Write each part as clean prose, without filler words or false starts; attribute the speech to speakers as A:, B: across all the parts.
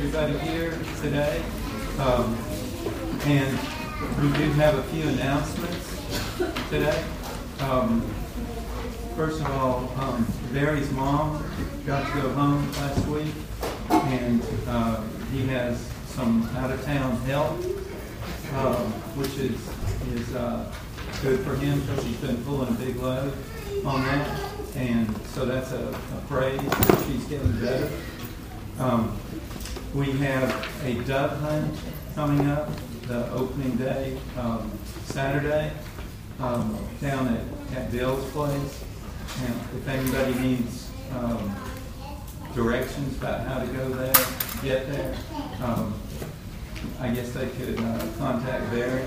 A: everybody here today. And we do have a few announcements today. First of all, Barry's mom got to go home last week, and he has some out-of-town help, which is good for him because he's been pulling a big load on that, and so that's a praise that she's getting better. We have a dove hunt coming up, the opening day, Saturday, down at Bill's place. And if anybody needs directions about how to go there, get there, I guess they could contact Barry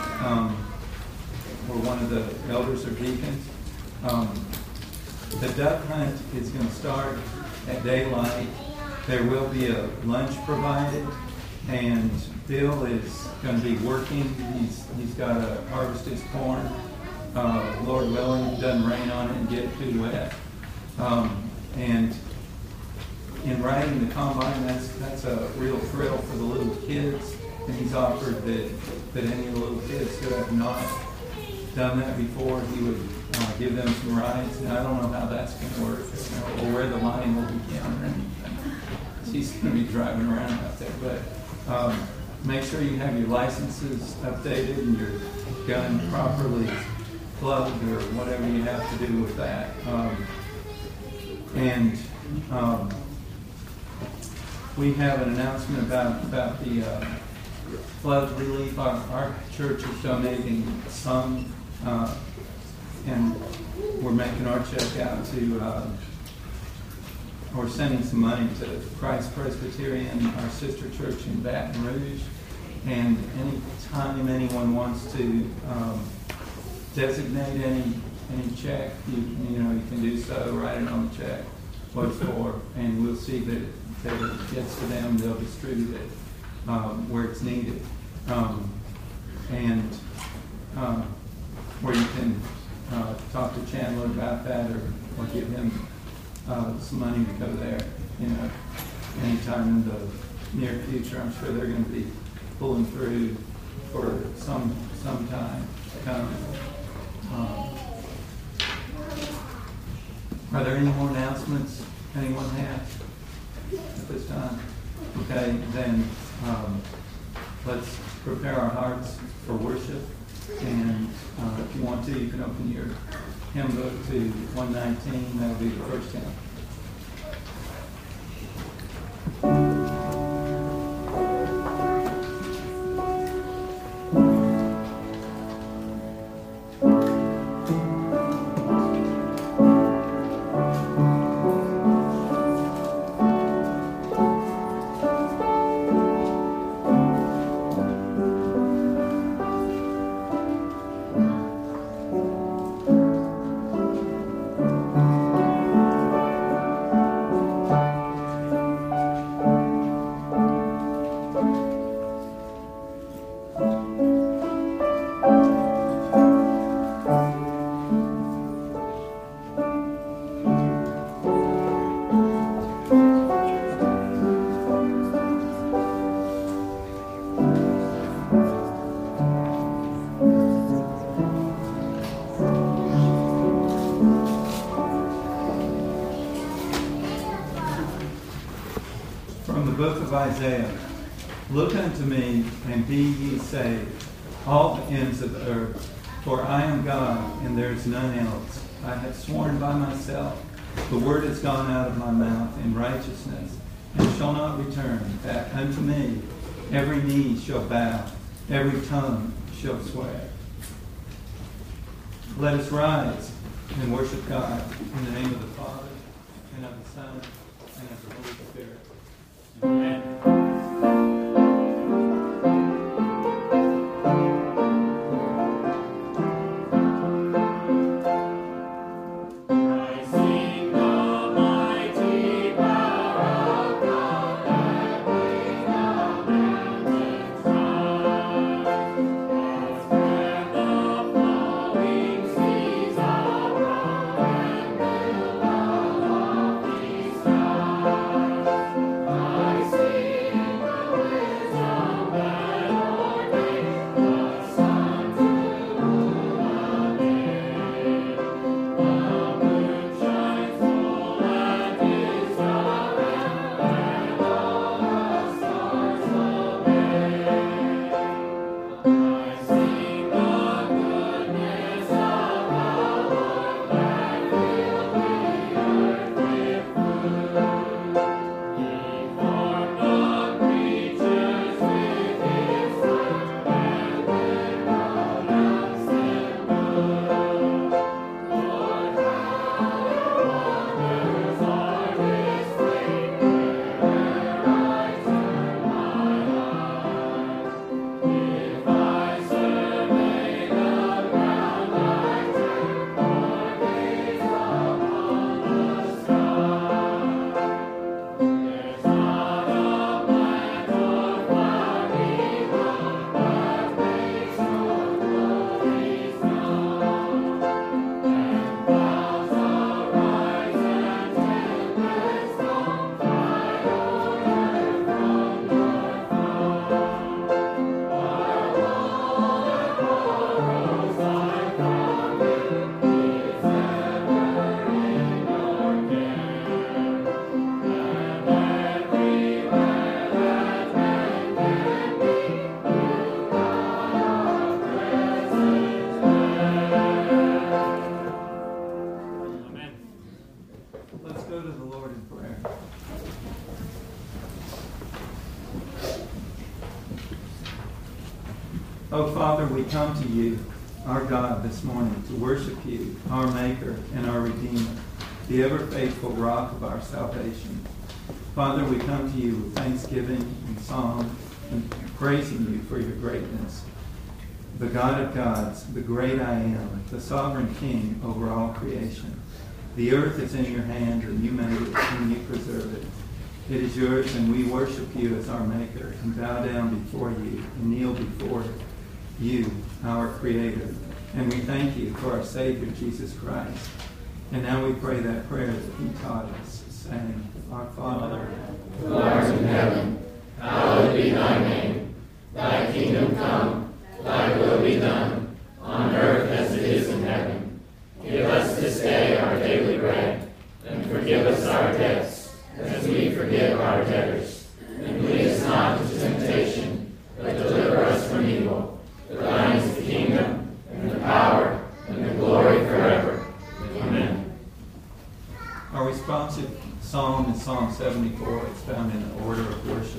A: or one of the elders or deacons. The dove hunt is going to start at daylight. There will be a lunch provided, and Bill is going to be working. He's got to harvest his corn. Lord willing, it doesn't rain on it and get it too wet. And in riding the combine, that's a real thrill for the little kids. And he's offered that any of the little kids who have not done that before, he would give them some rides. And I don't know how that's going to work, or where the line will begin or anything. He's going to be driving around out there. But make sure you have your licenses updated and your gun properly plugged, or whatever you have to do with that. We have an announcement about the flood relief. Our church is donating some, and we're making our check out to, or sending some money to Christ Presbyterian, our sister church in Baton Rouge. And any time anyone wants to designate any check, you can do so. Write it on the check what it's for, and we'll see that it gets to them. They'll distribute it where it's needed, and where you can talk to Chandler about that, or give him some money to go there. Anytime in the near future. I'm sure they're going to be pulling through for some time to come. Are there any more announcements anyone has at this time? Okay, then let's prepare our hearts for worship. And if you want to, you can open your hymn book to 119. That'll be the first hymn. Isaiah, look unto me and be ye saved, all the ends of the earth, for I am God and there is none else. I have sworn by myself, the word has gone out of my mouth in righteousness, and shall not return back unto me. Every knee shall bow, every tongue shall swear. Let us rise and worship God in the name of the Father, and of the Son, and of the Holy Spirit. Amen.
B: Stars
A: Oh, Father, we come to you, our God, this morning to worship you, our Maker and our Redeemer, the ever-faithful rock of our salvation. Father, we come to you with thanksgiving and song and praising you for your greatness. The God of gods, the great I am, the sovereign King over all creation. The earth is in your hand, and you made it, and you preserve it. It is yours, and we worship you as our Maker, and bow down before you, and kneel before you, our Creator. And we thank you for our Savior, Jesus Christ. And now we pray that prayer that he taught us, saying, Our Father,
B: who art in heaven, hallowed be thy name. Thy kingdom come, thy will be done, on earth as it is in heaven. Give us this day our daily bread, and forgive us our debts, as we forgive our debtors. And lead us not into temptation, but deliver us from evil. For thine is the kingdom, and the power, and the glory forever. Amen.
A: Our responsive psalm is Psalm 74. It's found in the order of worship.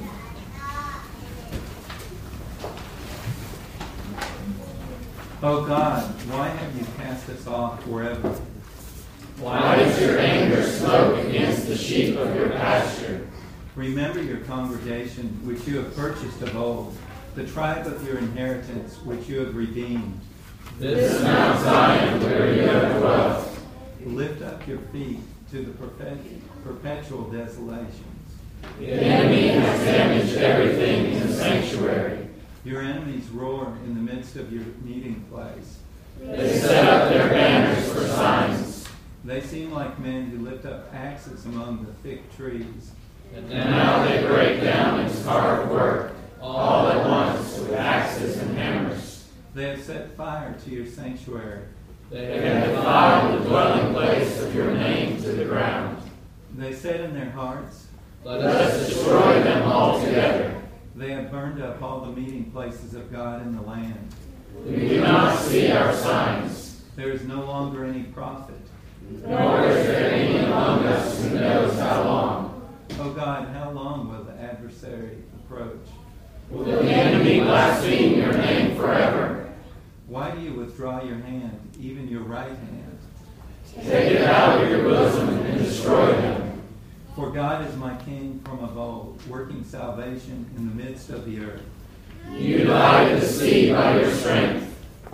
A: O God, why have you cast us off forever?
B: Why does your anger smoke against the sheep of your pasture?
A: Remember your congregation, which you have purchased of old, the tribe of your inheritance, which you have redeemed.
B: This is Mount Zion, where you have dwelt.
A: Lift up your feet to the perpetual desolations.
B: The enemy has damaged everything in the sanctuary.
A: Your enemies roar in the midst of your meeting place.
B: They set up their banners for signs.
A: They seem like men who lift up axes among the thick trees.
B: And now they break down its hard work, all at once with axes and hammers.
A: They have set fire to your sanctuary.
B: They have defiled the dwelling place of your name to the ground.
A: They said in their hearts,
B: Let us destroy them altogether.
A: They have burned up all the meeting places of God in the land.
B: We do not see our signs.
A: There is no longer any prophet.
B: Nor is there any among us who knows how long.
A: O God, how long will the adversary approach?
B: Will the enemy blaspheme your name forever?
A: Why do you withdraw your hand, even your right hand?
B: Take it out of your bosom and destroy them.
A: For God is my King from of old, working salvation in the midst of the earth.
B: You divided the sea by your strength.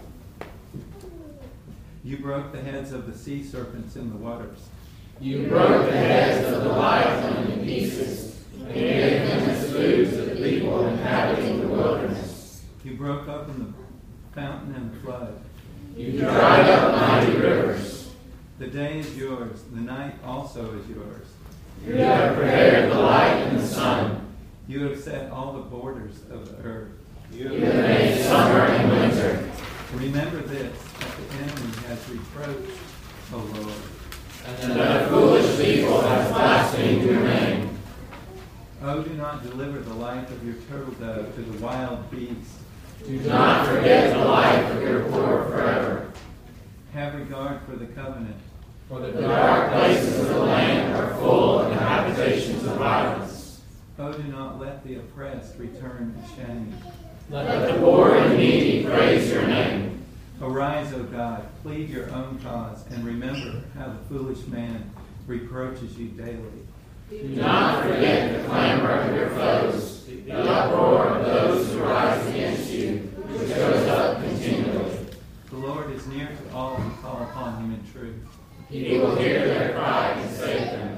A: You broke the heads of the sea serpents in the waters.
B: You broke the heads of the Leviathan in pieces, and gave them as food to the people inhabiting the wilderness.
A: You broke open the fountain and the flood.
B: You dried up mighty rivers.
A: The day is yours, the night also is yours.
B: You have prepared the light and the sun.
A: You have set all the borders of the earth.
B: You have made summer and winter.
A: Remember this, that the enemy has reproached, O Lord.
B: And that foolish people have blasphemed your name.
A: Oh, do not deliver the life of your turtle dove to the wild beast.
B: Do not forget the life of your poor forever.
A: Have regard for the covenant.
B: For the dark places of the land are full of the habitations of violence.
A: Oh, do not let the oppressed return to shame.
B: Let the poor and needy praise your name.
A: Arise, O God, plead your own cause, and remember how the foolish man reproaches you daily.
B: Do not forget the clamor of your foes, the uproar of those who rise against you, which goes up continually.
A: The Lord is near to all who call upon him in truth.
B: He will hear their cry and save them.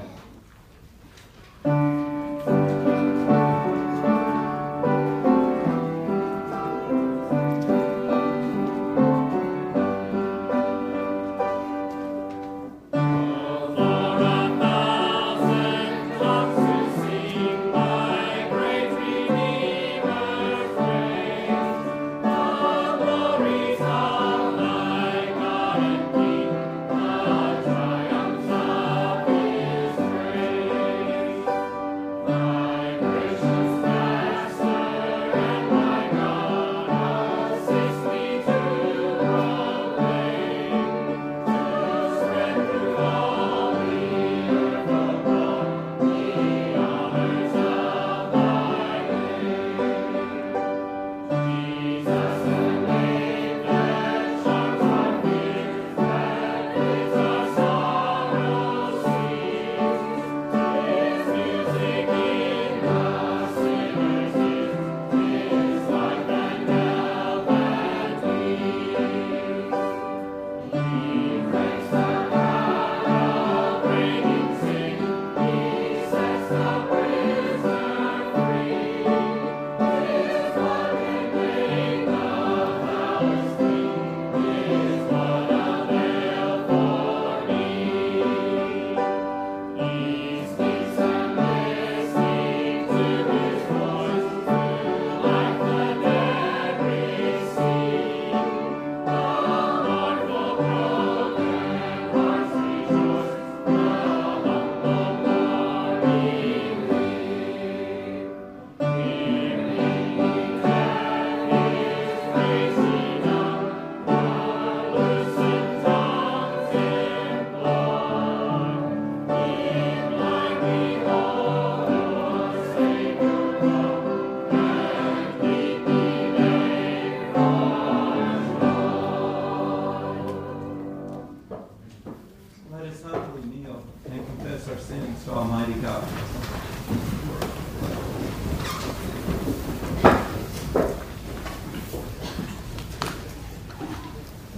C: For 1,000 foxes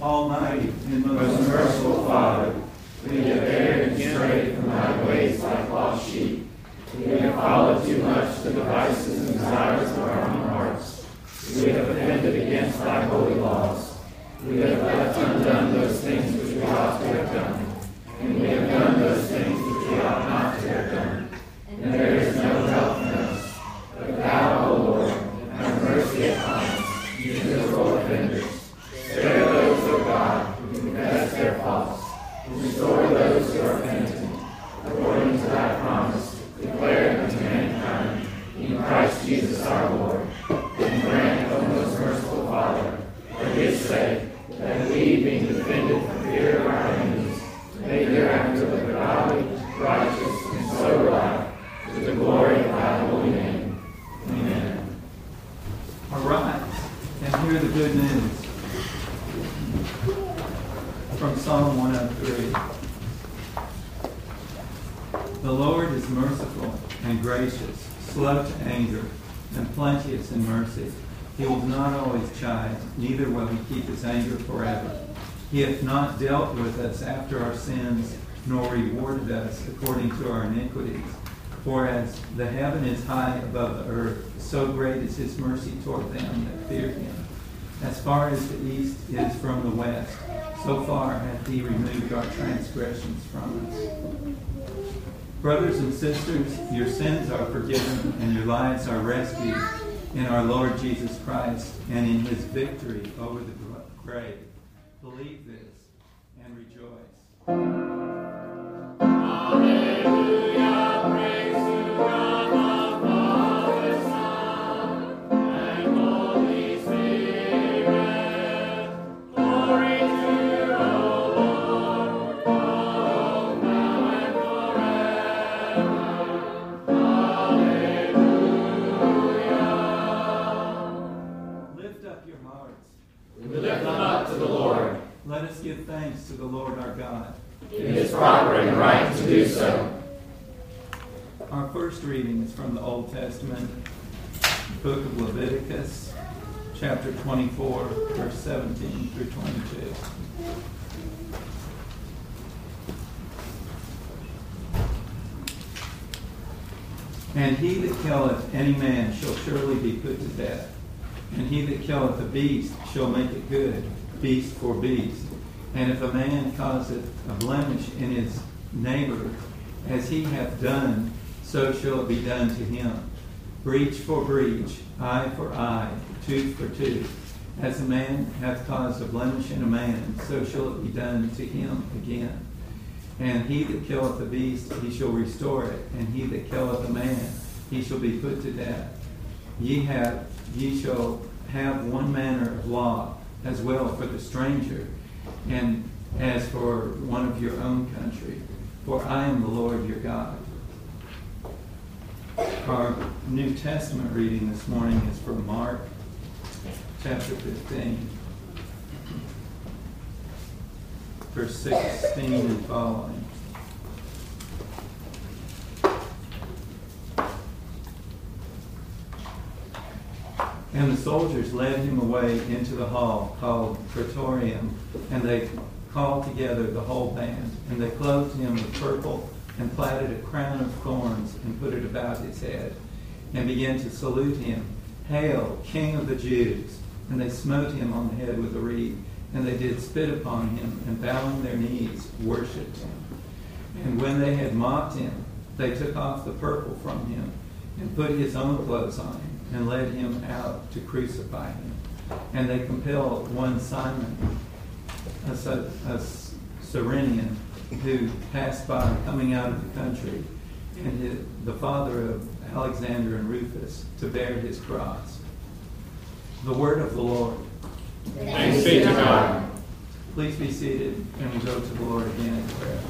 A: Almighty and
B: Most merciful Father, we have erred and strayed from thy ways like lost sheep. We have followed too much the devices and desires of our own hearts. We have offended against thy holy laws. We have left undone those things which we ought to have done. And we have done those things which we ought not to have done. And there is no help in us. But thou, O Lord, have mercy upon us, you miserable offenders. Spare those, O God, who confess their faults. Restore those who are penitent, according to thy promise, declared unto mankind, in Christ Jesus our Lord. And grant, O most merciful Father, for his sake, that we, being defended from fear of our enemies, may hereafter live a godly, righteous, and sober life, to the glory of thy holy name. Amen.
A: Arise and hear the good news from Psalm 103. The Lord is merciful and gracious, slow to anger, and plenteous in mercy. He will not always chide, neither will he keep his anger forever. He hath not dealt with us after our sins, nor rewarded us according to our iniquities. For as the heaven is high above the earth, so great is his mercy toward them that fear him. As far as the east is from the west, so far hath he removed our transgressions from us. Brothers and sisters, your sins are forgiven, and your lives are rescued in our Lord Jesus Christ and in his victory over the grave. Believe this and rejoice. Let us give thanks to the Lord our God.
B: It is proper and right to do so.
A: Our first reading is from the Old Testament, book of Leviticus, chapter 24, verse 17 through 22. And he that killeth any man shall surely be put to death. And he that killeth a beast shall make it good, beast for beast. And if a man causeth a blemish in his neighbor, as he hath done, so shall it be done to him. Breach for breach, eye for eye, tooth for tooth. As a man hath caused a blemish in a man, so shall it be done to him again. And he that killeth a beast, he shall restore it. And he that killeth a man, he shall be put to death. Ye shall have one manner of law, as well for the stranger, and as for one of your own country. For I am the Lord your God. Our New Testament reading this morning is from Mark, chapter 15, verse 16 and following. And the soldiers led him away into the hall called Praetorium, and they called together the whole band. And they clothed him with purple, and platted a crown of thorns, and put it about his head, and began to salute him, Hail, King of the Jews! And they smote him on the head with a reed, and they did spit upon him, and bowing their knees, worshipped him. And when they had mocked him, they took off the purple from him, and put his own clothes on him, and led him out to crucify him. And they compelled one Simon, a Cyrenian, who passed by coming out of the country, and the father of Alexander and Rufus, to bear his cross. The word of the Lord.
B: Thanks be to God.
A: Please be seated, and we'll go to the Lord again in prayer.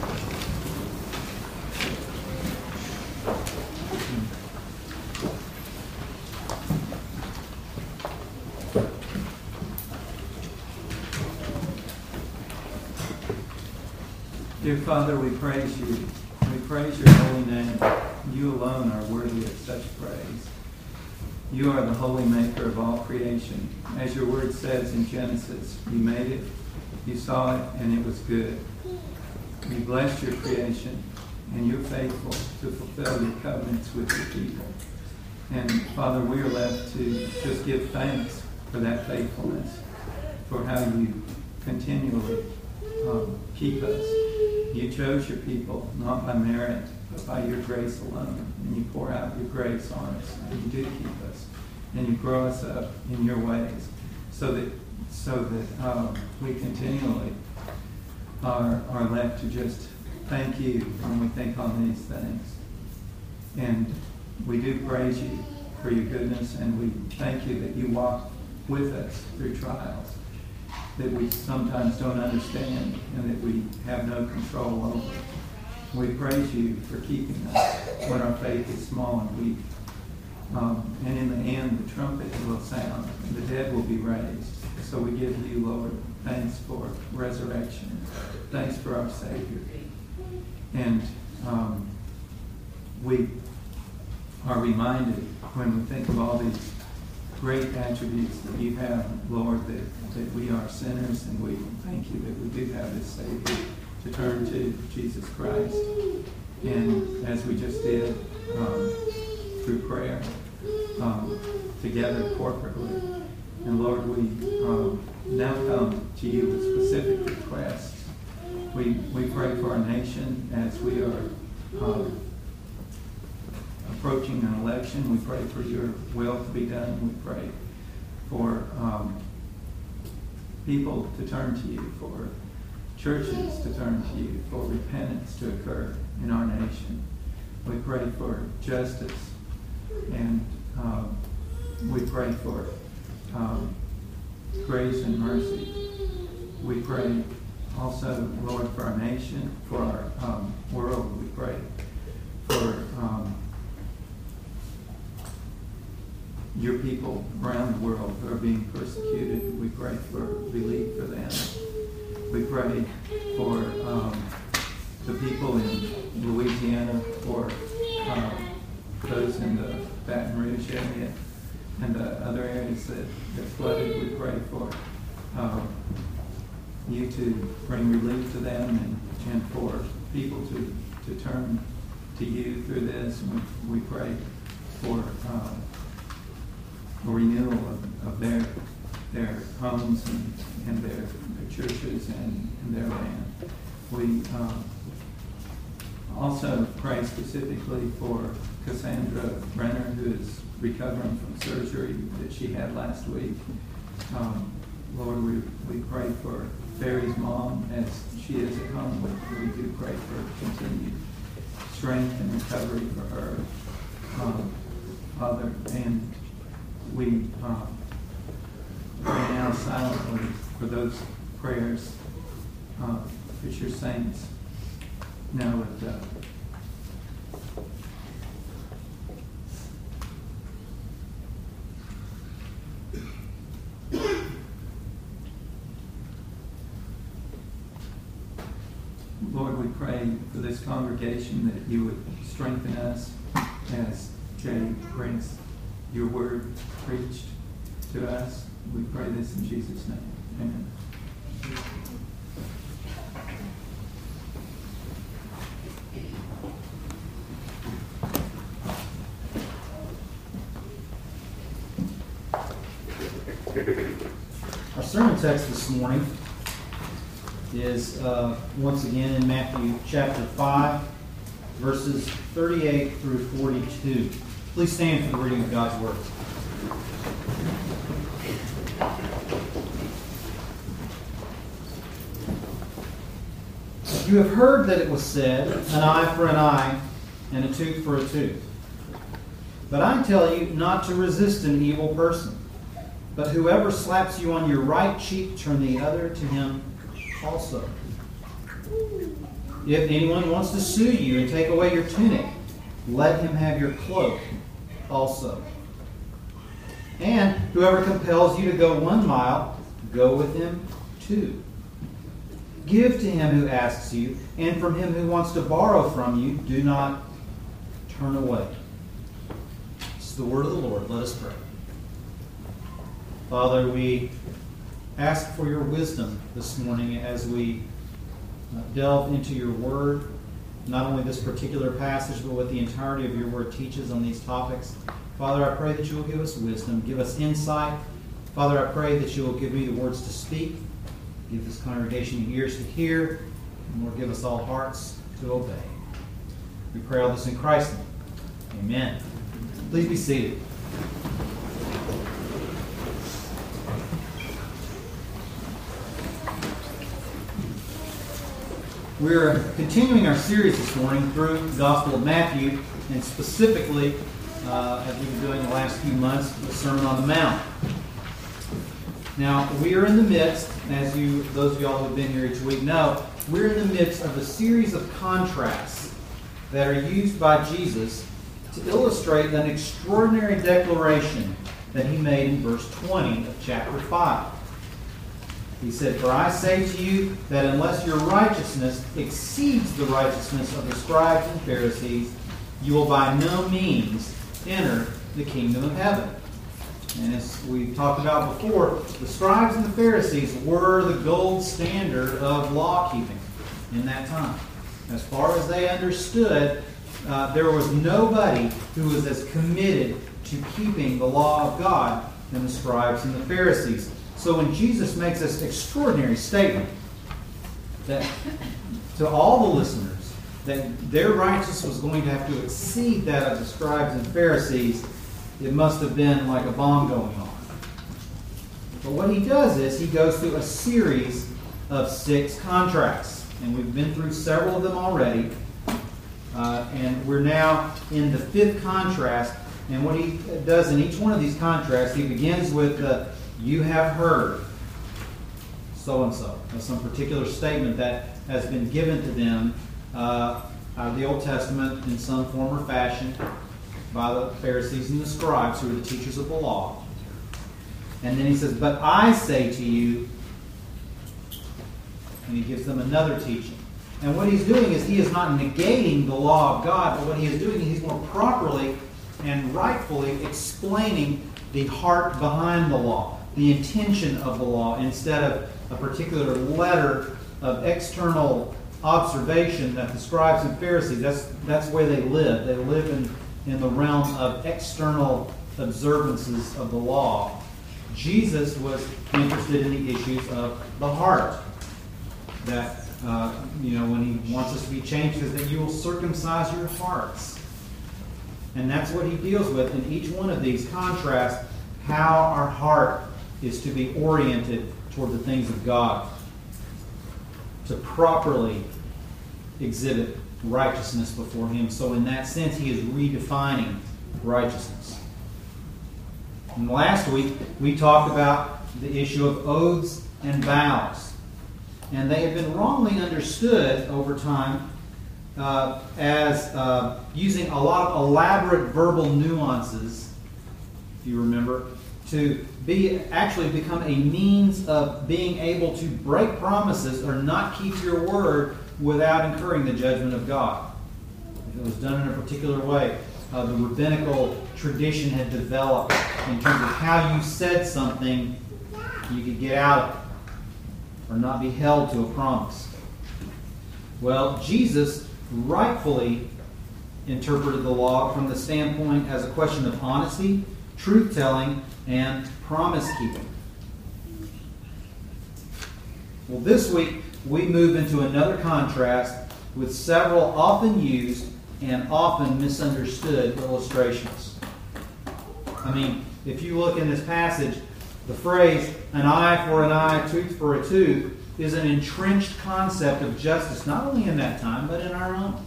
A: Dear Father, we praise you. We praise your holy name. You alone are worthy of such praise. You are the holy maker of all creation. As your word says in Genesis, you made it You saw it, and it was good. You blessed your creation, and you're faithful to fulfill your covenants with your people. And Father, we are left to just give thanks for that faithfulness, for how you continually keep us. You chose your people not by merit, but by your grace alone. And you pour out your grace on us, and you do keep us. And you grow us up in your ways, so that we continually are left to just thank you when we think on these things. And we do praise you for your goodness, and we thank you that you walk with us through trials that we sometimes don't understand and that we have no control over. We praise you for keeping us when our faith is small and weak. And in the end, the trumpet will sound, and the dead will be raised. So we give you, Lord, thanks for resurrection. Thanks for our Savior. And we are reminded when we think of all these great attributes that you have, Lord, that we are sinners, and we thank you that we do have this Savior to turn to, Jesus Christ. And as we just did through prayer, together corporately. And Lord, we now come to you with specific requests. We pray for our nation as we are approaching an election. We pray for your will to be done. We pray for people to turn to you, for churches to turn to you, for repentance to occur in our nation. We pray for justice, and we pray for grace and mercy. We pray also, Lord, for our nation, for our world. We pray for your people around the world who are being persecuted. We pray for relief for them. We pray for the people in Louisiana, for those in the Baton Rouge area and the other areas that flooded. We pray for you to bring relief to them and for people to turn to you through this. And we pray for a renewal of their homes and their churches and their land. We also pray specifically for Cassandra Brenner, who is recovering from surgery that she had last week. Lord, we pray for Barry's mom as she is at home. We do pray for continued strength and recovery for her, Father. And we pray now silently for those prayers that your saints now lift up. Lord, we pray for this congregation that you would strengthen us as Jay brings your word preached to us. We pray this in Jesus' name. Amen.
C: Our sermon text this morning is once again in Matthew chapter 5, verses 38 through 42. Please stand for the reading of God's Word. You have heard that it was said, an eye for an eye and a tooth for a tooth. But I tell you not to resist an evil person. But whoever slaps you on your right cheek, turn the other to him also. If anyone wants to sue you and take away your tunic, let him have your cloak also. And whoever compels you to go 1 mile, go with him 2. Give to him who asks you, and from him who wants to borrow from you, do not turn away. This is the word of the Lord. Let us pray. Father, we ask for your wisdom this morning as we delve into your word, not only this particular passage, but what the entirety of your word teaches on these topics. Father, I pray that you will give us wisdom, give us insight. Father, I pray that you will give me the words to speak, give this congregation ears to hear, and Lord, give us all hearts to obey. We pray all this in Christ's name. Amen. Please be seated. We're continuing our series this morning through the Gospel of Matthew, and specifically, as we've been doing the last few months, the Sermon on the Mount. Now, we are in the midst, as those of y'all who have been here each week know, we're in the midst of a series of contrasts that are used by Jesus to illustrate an extraordinary declaration that he made in verse 20 of chapter 5. He said, "For I say to you that unless your righteousness exceeds the righteousness of the scribes and Pharisees, you will by no means enter the kingdom of heaven." And as we talked about before, the scribes and the Pharisees were the gold standard of law keeping in that time. As far as they understood, there was nobody who was as committed to keeping the law of God than the scribes and the Pharisees. So when Jesus makes this extraordinary statement that to all the listeners, that their righteousness was going to have to exceed that of the scribes and Pharisees, it must have been like a bomb going on. But what he does is he goes through a series of 6 contrasts. And we've been through several of them already. And we're now in the 5th contrast. And what he does in each one of these contrasts, he begins with "you have heard so-and-so." That's some particular statement that has been given to them out of the Old Testament in some form or fashion by the Pharisees and the scribes, who are the teachers of the law. And then he says, "But I say to you," and he gives them another teaching. And what he's doing is he is not negating the law of God, but what he is doing is he's more properly and rightfully explaining the heart behind the law, the intention of the law, instead of a particular letter of external observation that the scribes and Pharisees, that's the way they live. They live in the realm of external observances of the law. Jesus was interested in the issues of the heart. That, when he wants us to be changed, is that you will circumcise your hearts. And that's what he deals with in each one of these contrasts, how our heart is to be oriented toward the things of God, to properly exhibit righteousness before him. So in that sense, he is redefining righteousness. And last week, we talked about the issue of oaths and vows. And they have been wrongly understood over time as using a lot of elaborate verbal nuances, if you remember, to actually become a means of being able to break promises or not keep your word without incurring the judgment of God. If it was done in a particular way, the rabbinical tradition had developed in terms of how you said something, you could get out of it or not be held to a promise. Well, Jesus rightfully interpreted the law from the standpoint as a question of honesty, truth-telling, and promise-keeping. Well, this week we move into another contrast with several often used and often misunderstood illustrations. I mean, if you look in this passage, the phrase, "an eye for an eye, tooth for a tooth," is an entrenched concept of justice, not only in that time, but in our own.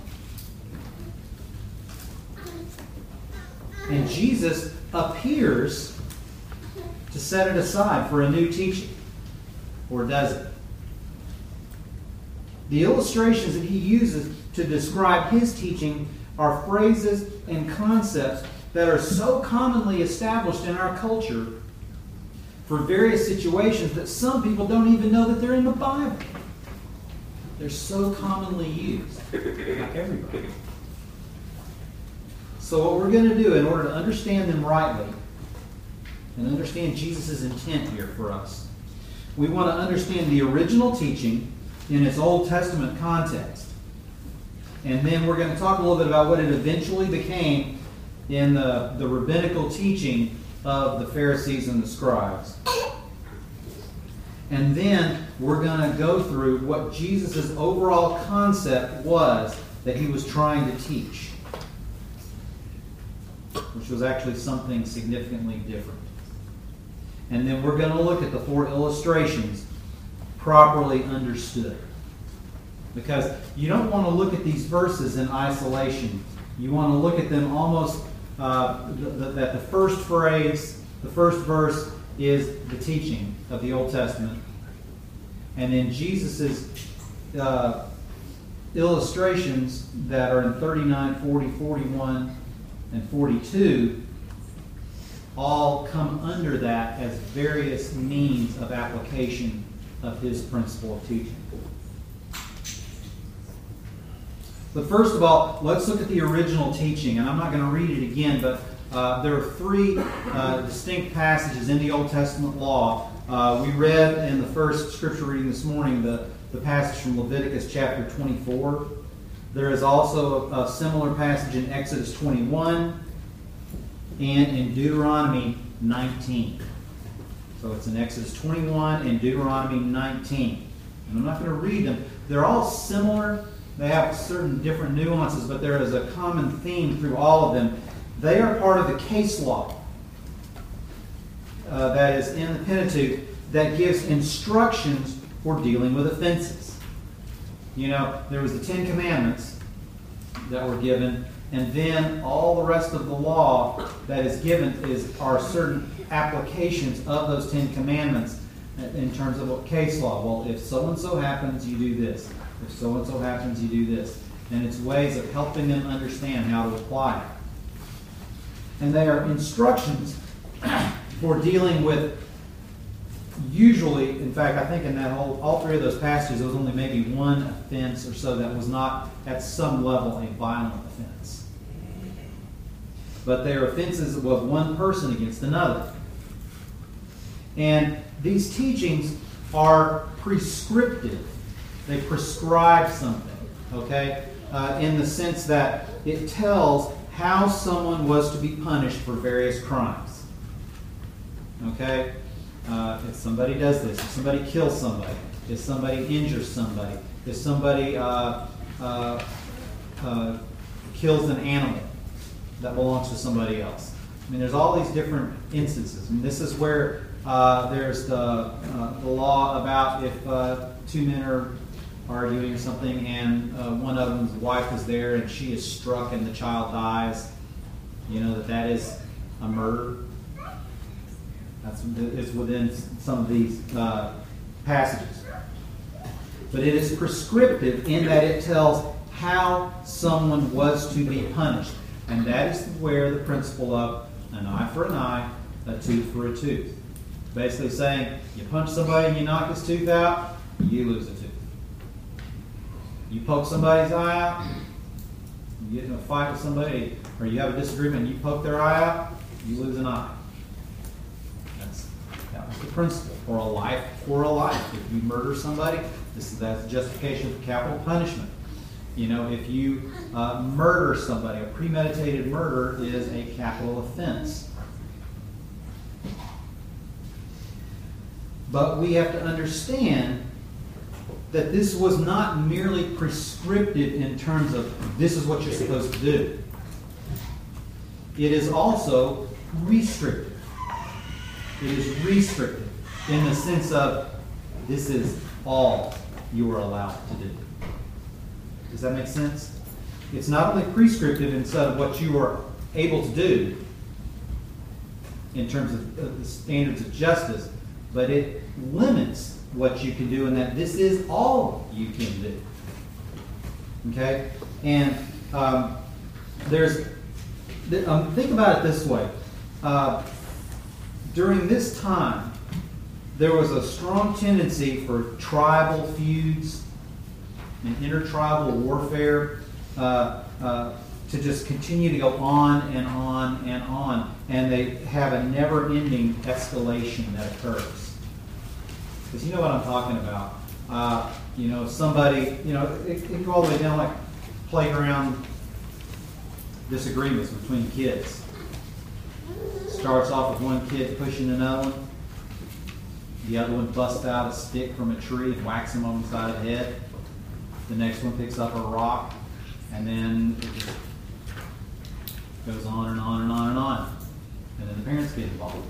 C: And Jesus appears to set it aside for a new teaching. Or does it? The illustrations that he uses to describe his teaching are phrases and concepts that are so commonly established in our culture for various situations that some people don't even know that they're in the Bible. They're so commonly used by everybody. So what we're going to do in order to understand them rightly and understand Jesus' intent here for us, we want to understand the original teaching in its Old Testament context. And then we're going to talk a little bit about what it eventually became in the rabbinical teaching of the Pharisees and the scribes. And then we're going to go through what Jesus' overall concept was that he was trying to teach, which was actually something significantly different. And then we're going to look at the 4 illustrations properly understood. Because you don't want to look at these verses in isolation. You want to look at them almost that the first phrase, the first verse is the teaching of the Old Testament. And then Jesus' illustrations that are in 39, 40, 41, and 42 all come under that as various means of application of his principle of teaching. But first of all, let's look at the original teaching. And I'm not going to read it again, but there are 3 distinct passages in the Old Testament law. We read in the first scripture reading this morning the passage from Leviticus chapter 24. There is also a similar passage in Exodus 21 and in Deuteronomy 19. So it's in Exodus 21 and Deuteronomy 19. And I'm not going to read them. They're all similar. They have certain different nuances, but there is a common theme through all of them. They are part of the case law that is in the Pentateuch that gives instructions for dealing with offenses. You know, there was the 10 Commandments that were given, and then all the rest of the law that is given are certain applications of those 10 Commandments in terms of what case law. Well, if so-and-so happens, you do this. If so-and-so happens, you do this. And it's ways of helping them understand how to apply it. And they are instructions for dealing with, usually, in fact, I think in that all 3 of those passages, there was only maybe one offense or so that was not at some level a violent offense. But they are offenses of one person against another. And these teachings are prescriptive. They prescribe something, okay? In the sense that it tells how someone was to be punished for various crimes. Okay? If somebody does this, if somebody kills somebody, if somebody injures somebody, if somebody kills an animal that belongs to somebody else. I mean, there's all these different instances. And this is where there's the law about if 2 men are arguing or something, and one of them's wife is there, and she is struck, and the child dies. You know that is a murder. It's within some of these passages, but it is prescriptive in that it tells how someone was to be punished, and that is where the principle of an eye for an eye, a tooth for a tooth. Basically saying, you punch somebody and you knock his tooth out, you lose a tooth. You poke somebody's eye out, you get in a fight with somebody, or you have a disagreement and you poke their eye out, you lose an eye. That was the principle. For a life, for a life. If you murder somebody, that's justification for capital punishment. You know, if you murder somebody, a premeditated murder is a capital offense. But we have to understand that this was not merely prescriptive in terms of this is what you're supposed to do. It is also restrictive. It is restrictive in the sense of this is all you are allowed to do. Does that make sense? It's not only prescriptive in terms of what you are able to do in terms of the standards of justice, but it limits what you can do in that this is all you can do. Okay? And think about it this way. During this time, there was a strong tendency for tribal feuds and intertribal warfare to just continue to go on and on and on. And they have a never-ending escalation that occurs. Because you know what I'm talking about. Somebody, it can go all the way down like playground disagreements between kids. Starts off with one kid pushing another one. The other one busts out a stick from a tree and whacks him on the side of the head. The next one picks up a rock, and then it just goes on and on and on and on. And then the parents get involved.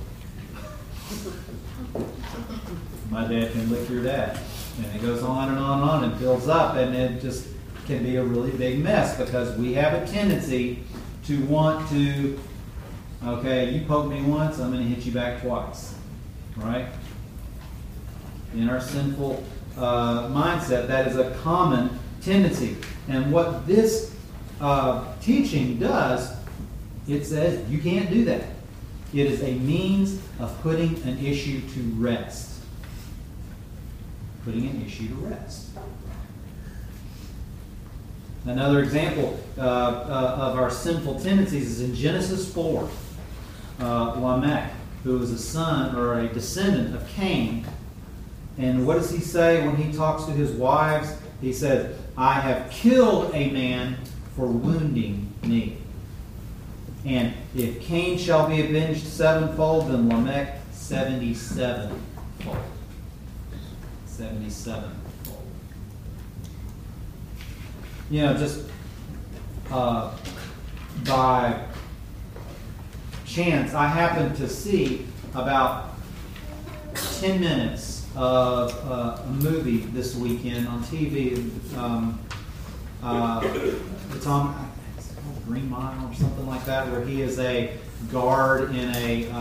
C: My dad can lick your dad. And it goes on and on and on and builds up, and it just can be a really big mess because we have a tendency to want to, okay, you poke me once, I'm going to hit you back twice. Right? In our sinful mindset, that is a common tendency. And what this teaching does, it says you can't do that. It is a means of putting an issue to rest. Putting an issue to rest. Another example of our sinful tendencies is in Genesis 4. Lamech, who was a son or a descendant of Cain. And what does he say when he talks to his wives? He says, I have killed a man for wounding me. And if Cain shall be avenged sevenfold, then Lamech 77-fold. 77-fold. Just by chance, I happened to see about 10 minutes of a movie this weekend on TV. It's called Green Mile or something like that, where he is a guard in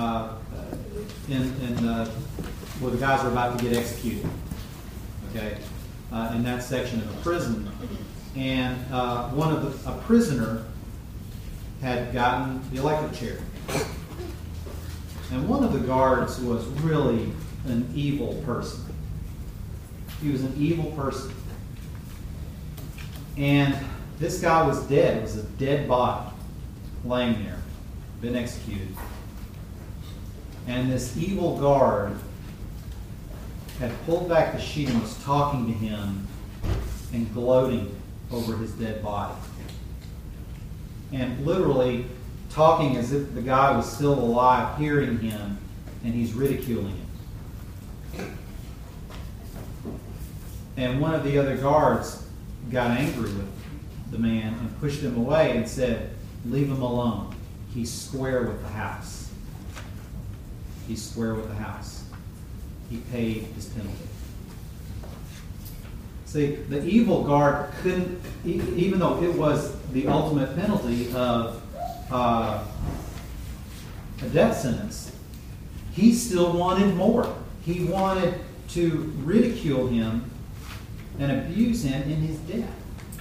C: where the guys are about to get executed. Okay, in that section of a prison, and a prisoner had gotten the electric chair, and one of the guards was really an evil person. He was an evil person, and this guy was dead. It was a dead body laying there, been executed, and this evil guard had pulled back the sheet and was talking to him and gloating over his dead body. And literally talking as if the guy was still alive, hearing him, and he's ridiculing him. And one of the other guards got angry with the man and pushed him away and said, leave him alone. He's square with the house. He's square with the house. He paid his penalty. See, the evil guard couldn't, even though it was the ultimate penalty of a death sentence, he still wanted more. He wanted to ridicule him and abuse him in his death.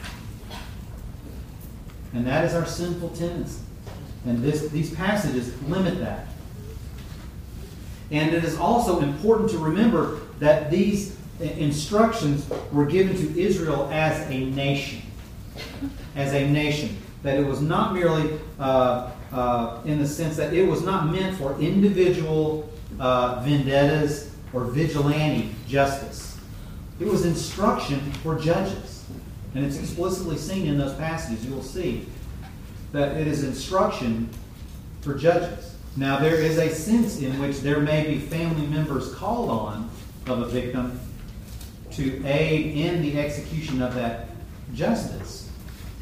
C: And that is our sinful tendency. And these passages limit that. And it is also important to remember that these instructions were given to Israel as a nation. As a nation. That it was not merely in the sense that it was not meant for individual vendettas or vigilante justice. It was instruction for judges. And it's explicitly seen in those passages. You will see that it is instruction for judges. Now, there is a sense in which there may be family members called on of a victim to aid in the execution of that justice.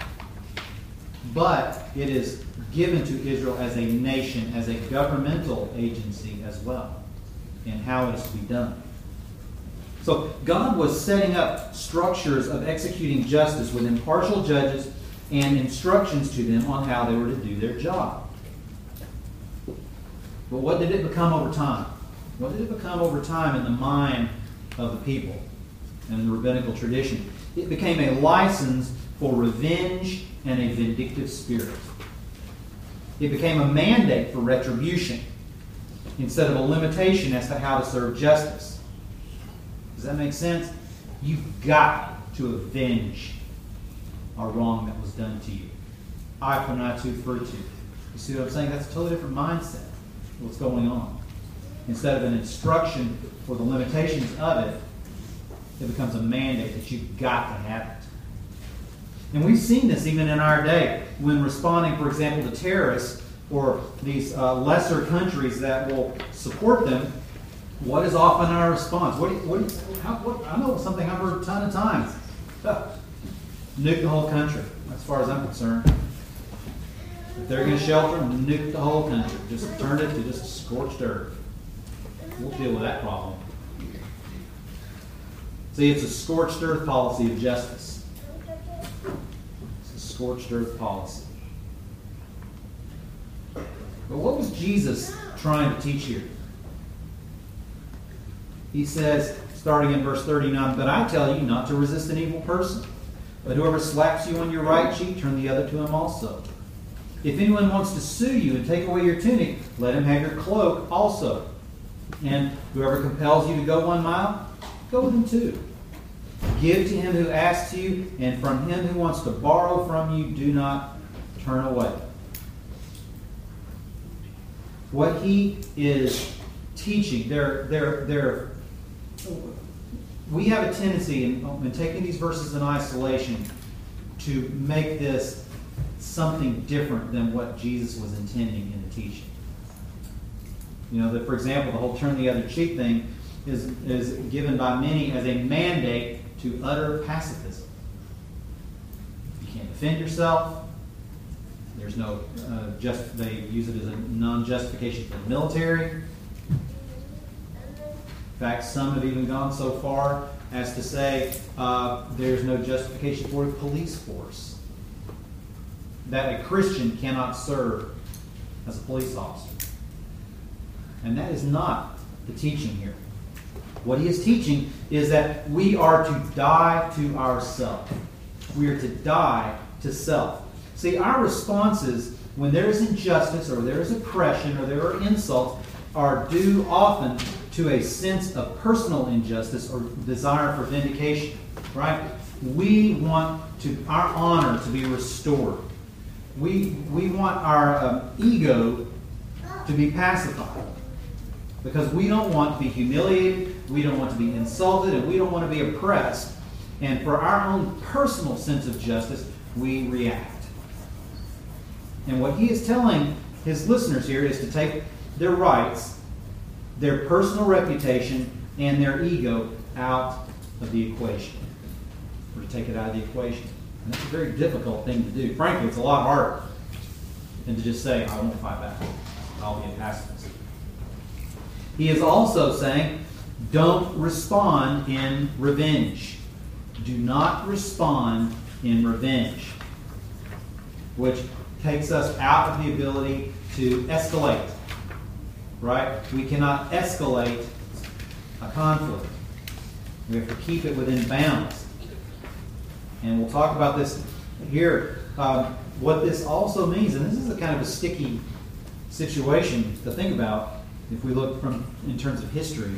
C: But it is given to Israel as a nation, as a governmental agency as well, in how it is to be done. So God was setting up structures of executing justice with impartial judges and instructions to them on how they were to do their job. But what did it become over time? What did it become over time in the mind of the people and the rabbinical tradition? It became a license for revenge and a vindictive spirit. It became a mandate for retribution instead of a limitation as to how to serve justice. Does that make sense? You've got to avenge a wrong that was done to you. Eye for an eye, tooth for a tooth. You see what I'm saying? That's a totally different mindset. What's going on. instead of an instruction for the limitations of it, it becomes a mandate that you've got to have it. And we've seen this even in our day when responding, for example, to terrorists or these lesser countries that will support them. What is often our response? I know something I've heard a ton of times. Nuke the whole country, as far as I'm concerned. If they're going to shelter them, nuke the whole country. Just turn it to just scorched earth. We'll deal with that problem. See, it's a scorched earth policy of justice. It's a scorched earth policy. But what was Jesus trying to teach here? He says, starting in verse 39, "But I tell you not to resist an evil person. But whoever slaps you on your right cheek, turn the other to him also. If anyone wants to sue you and take away your tunic, let him have your cloak also. And whoever compels you to go 1 mile, go with him 2. Give to him who asks you, and from him who wants to borrow from you, do not turn away." What he is teaching, we have a tendency in taking these verses in isolation to make this something different than what Jesus was intending in the teaching. You know, that, for example, the whole turn the other cheek thing is given by many as a mandate to utter pacifism. You can't defend yourself. There's no they use it as a non-justification for the military. In fact, some have even gone so far as to say there's no justification for a police force. That a Christian cannot serve as a police officer. And that is not the teaching here. What he is teaching is that we are to die to ourselves. We are to die to self. See, our responses when there is injustice or there is oppression or there are insults are due often to a sense of personal injustice or desire for vindication. Right? We want our honor to be restored. We want our ego to be pacified. Because we don't want to be humiliated, we don't want to be insulted, and we don't want to be oppressed. And for our own personal sense of justice, we react. And what he is telling his listeners here is to take their rights, their personal reputation, and their ego out of the equation. Or to take it out of the equation. And that's a very difficult thing to do. Frankly, it's a lot harder than to just say, I won't fight back. I'll be a pacifist. He is also saying, don't respond in revenge. Do not respond in revenge. Which takes us out of the ability to escalate. Right? We cannot escalate a conflict. We have to keep it within bounds. And we'll talk about this here. What this also means, and this is a kind of a sticky situation to think about if we look in terms of history.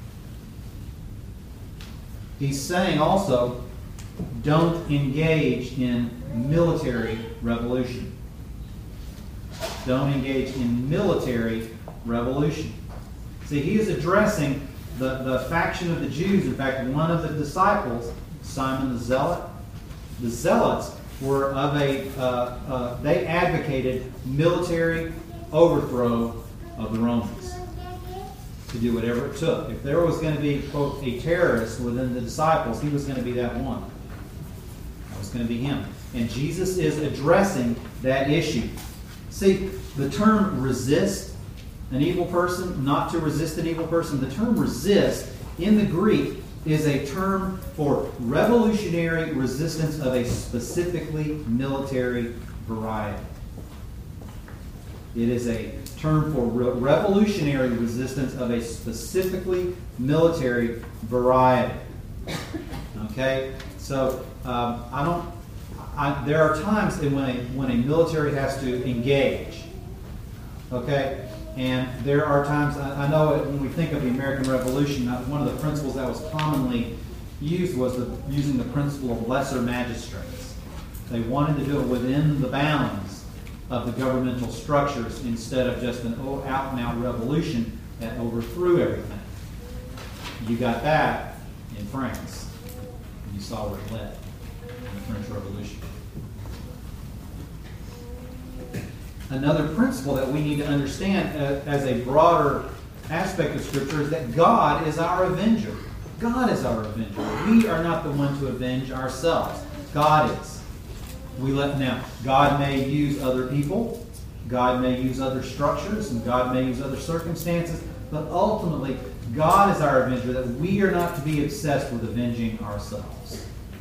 C: He's saying also, don't engage in military revolution. Don't engage in military revolution. See, he is addressing the faction of the Jews. In fact, one of the disciples, Simon the Zealot, the Zealots were of they advocated military overthrow of the Romans to do whatever it took. If there was going to be, quote, a terrorist within the disciples, he was going to be that one. That was going to be him. And Jesus is addressing that issue. See, the term resist an evil person, not to resist an evil person, the term resist in the Greek is a term for revolutionary resistance of a specifically military variety. It is a term for revolutionary resistance of a specifically military variety. Okay? So, there are times when a military has to engage. Okay? And there are times, I know when we think of the American Revolution, one of the principles that was commonly used was using the principle of lesser magistrates. They wanted to do it within the bounds of the governmental structures instead of just an out-and-out revolution that overthrew everything. You got that in France. You saw where it led in the French Revolution. Another principle that we need to understand as a broader aspect of Scripture is that God is our avenger. God is our avenger. We are not the one to avenge ourselves. God is. Now, God may use other people, God may use other structures, and God may use other circumstances, but ultimately, God is our avenger, that we are not to be obsessed with avenging ourselves.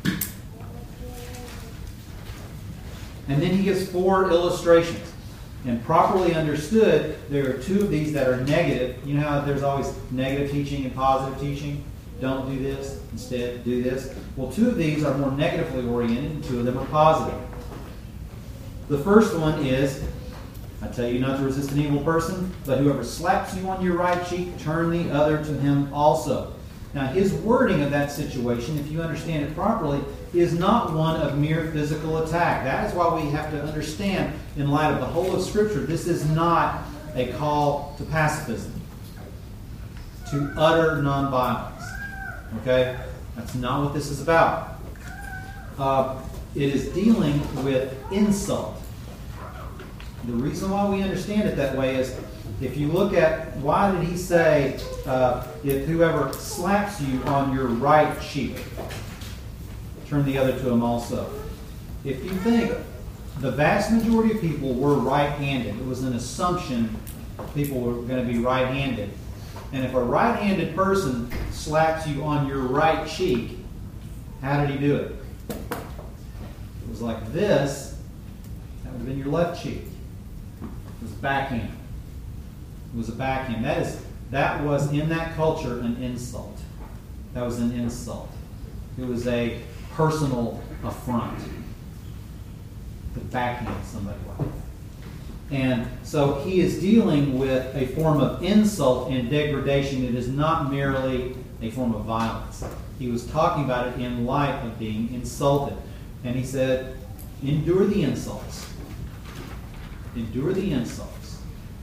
C: And then he gives 4 illustrations. And properly understood, there are 2 of these that are negative. You know how there's always negative teaching and positive teaching? Don't do this, instead do this. Well, 2 of these are more negatively oriented, and 2 of them are positive. The first one is, I tell you not to resist an evil person, but whoever slaps you on your right cheek, turn the other to him also. Now, his wording of that situation, if you understand it properly, is not one of mere physical attack. That is why we have to understand, in light of the whole of Scripture, this is not a call to pacifism, to utter nonviolence. Okay? That's not what this is about. It is dealing with insult. The reason why we understand it that way is, if you look at, why did he say, if whoever slaps you on your right cheek, turn the other to him also? If you think, the vast majority of people were right-handed. It was an assumption people were going to be right-handed. And if a right-handed person slaps you on your right cheek, how did he do it? It was like this. That would have been your left cheek. It was backhand. It was a backhand. That was in that culture an insult. That was an insult. It was a personal affront to backhand somebody like that. And so he is dealing with a form of insult and degradation. It is not merely a form of violence. He was talking about it in light of being insulted. And he said, endure the insults. Endure the insults.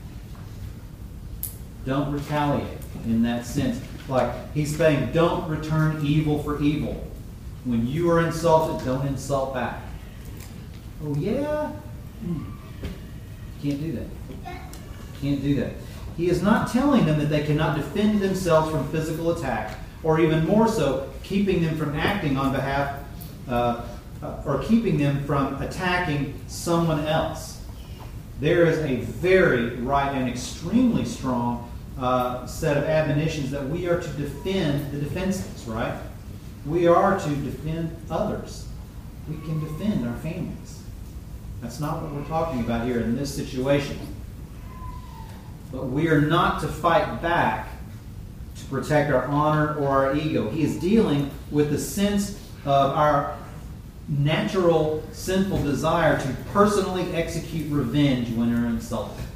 C: Don't retaliate in that sense. Like he's saying, don't return evil for evil. When you are insulted, don't insult back. Oh yeah? Can't do that. Can't do that. He is not telling them that they cannot defend themselves from physical attack, or even more so, keeping them from acting on behalf, or keeping them from attacking someone else. There is a very right and extremely strong set of admonitions that we are to defend the defenseless, right? We are to defend others. We can defend our families. That's not what we're talking about here in this situation. But we are not to fight back to protect our honor or our ego. He is dealing with the sense of our natural sinful desire to personally execute revenge when we're insulted.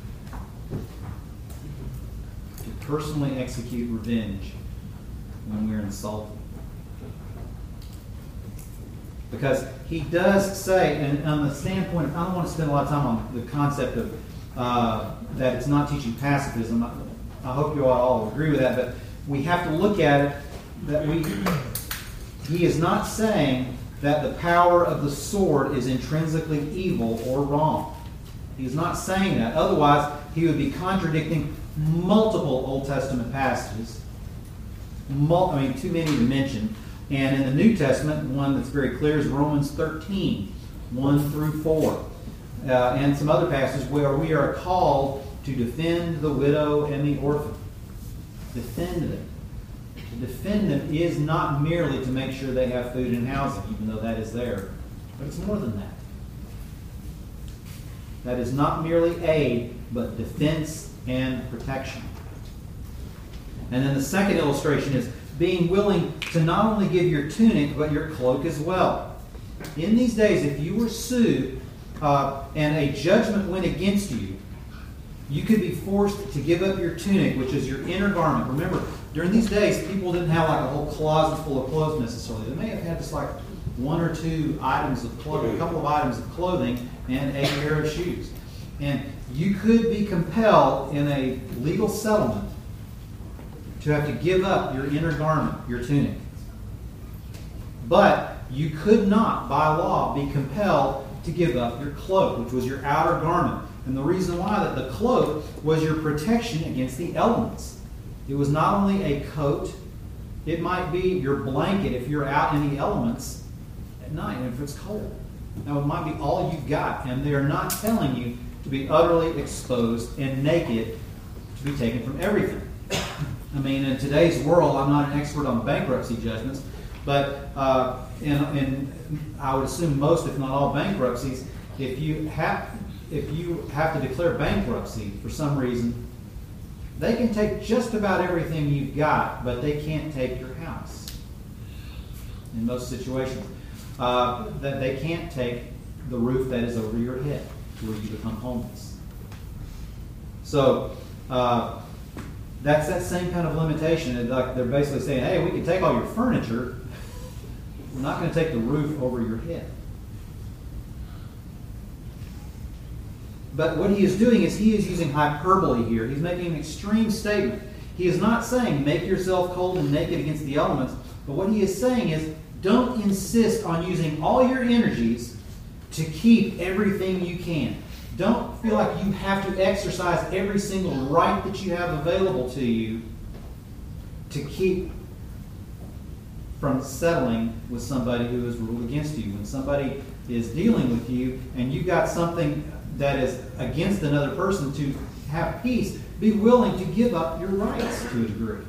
C: To personally execute revenge when we're insulted. Because he does say, and on the standpoint, I don't want to spend a lot of time on the concept of that it's not teaching pacifism. I hope you all agree with that, but we have to look at it that he is not saying that the power of the sword is intrinsically evil or wrong. He is not saying that. Otherwise, he would be contradicting multiple Old Testament passages. Too many to mention. And in the New Testament, one that's very clear is Romans 13, 1 through 4. And some other passages where we are called to defend the widow and the orphan. Defend them. To defend them is not merely to make sure they have food and housing, even though that is there. But it's more than that. That is not merely aid, but defense and protection. And then the second illustration is being willing to not only give your tunic, but your cloak as well. In these days, if you were sued and a judgment went against you, you could be forced to give up your tunic, which is your inner garment. Remember, during these days, people didn't have like a whole closet full of clothes necessarily. They may have had just like 1 or 2 items of clothing, a couple of items of clothing, and a pair of shoes. And you could be compelled in a legal settlement to have to give up your inner garment, your tunic. But you could not, by law, be compelled to give up your cloak, which was your outer garment. And the reason why that the cloak was your protection against the elements. It was not only a coat, it might be your blanket if you're out in the elements at night and if it's cold. Now, it might be all you've got, and they are not telling you to be utterly exposed and naked to be taken from everything. I mean, in today's world, I'm not an expert on bankruptcy judgments, but in I would assume most, if not all, bankruptcies, if you have to declare bankruptcy for some reason, they can take just about everything you've got, but they can't take your house. In most situations, that they can't take the roof that is over your head, where you become homeless. So that's that same kind of limitation. Like they're basically saying, "Hey, we can take all your furniture. We're not going to take the roof over your head." But what he is doing is he is using hyperbole here. He's making an extreme statement. He is not saying make yourself cold and naked against the elements. But what he is saying is don't insist on using all your energies to keep everything you can. Don't feel like you have to exercise every single right that you have available to you to keep from settling with somebody who has ruled against you. When somebody is dealing with you and you've got something that is against another person, to have peace, be willing to give up your rights to a degree.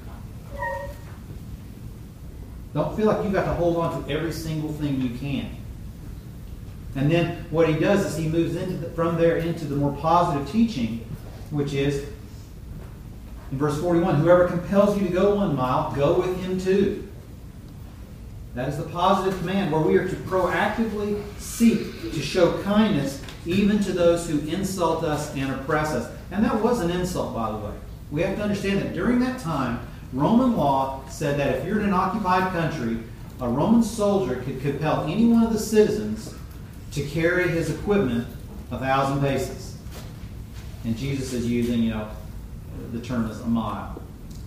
C: Don't feel like you've got to hold on to every single thing you can. And then what he does is he moves from there into the more positive teaching, which is, in verse 41, whoever compels you to go 1 mile, go with him 2. That is the positive command, where we are to proactively seek to show kindness even to those who insult us and oppress us. And that was an insult, by the way. We have to understand that during that time, Roman law said that if you're in an occupied country, a Roman soldier could compel any one of the citizens to carry his equipment 1,000 paces. And Jesus is using, the term is a mile.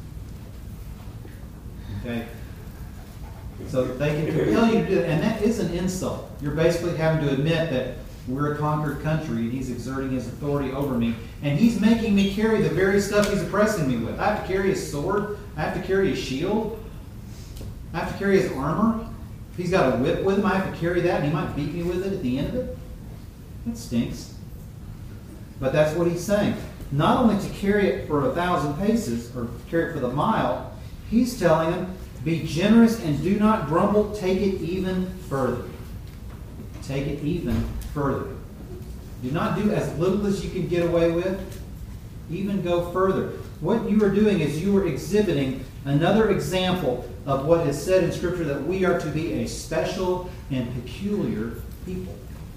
C: Okay? So they can compel you to do it, and that is an insult. You're basically having to admit that we're a conquered country, and he's exerting his authority over me, and he's making me carry the very stuff he's oppressing me with. I have to carry his sword. I have to carry his shield. I have to carry his armor. If he's got a whip with him, I have to carry that, and he might beat me with it at the end of it. That stinks. But that's what he's saying. Not only to carry it for 1,000 paces, or carry it for the mile, he's telling them, be generous and do not grumble. Take it even further. Take it even further. Do not do as little as you can get away with. Even go further. What you are doing is you are exhibiting another example of what is said in Scripture, that we are to be a special and peculiar people.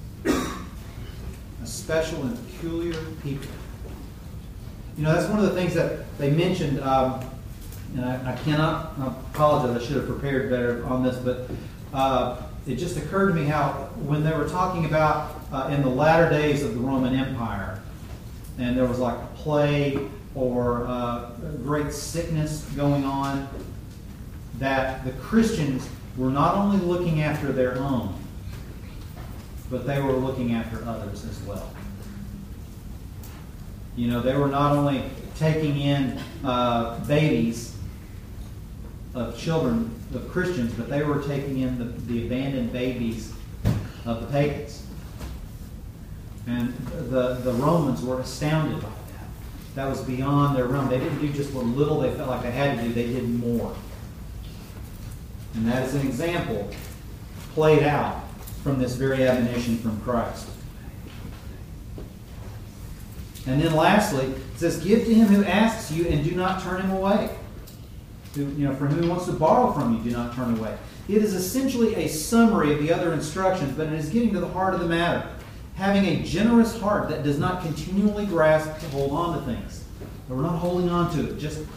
C: A special and peculiar people. That's one of the things that they mentioned, and I apologize, I should have prepared better on this, but it just occurred to me how when they were talking about in the latter days of the Roman Empire, and there was like a plague or a great sickness going on, that the Christians were not only looking after their own, but they were looking after others as well. They were not only taking in babies of children of Christians, but they were taking in the abandoned babies of the pagans. And the Romans were astounded by that. That was beyond their realm. They didn't do just what little they felt like they had to do. They did more. And that is an example played out from this very admonition from Christ. And then lastly, it says, give to him who asks you and do not turn him away. From whom wants to borrow from you, do not turn away. It is essentially a summary of the other instructions, but it is getting to the heart of the matter. Having a generous heart that does not continually grasp to hold on to things. That we're not holding on to it. Just,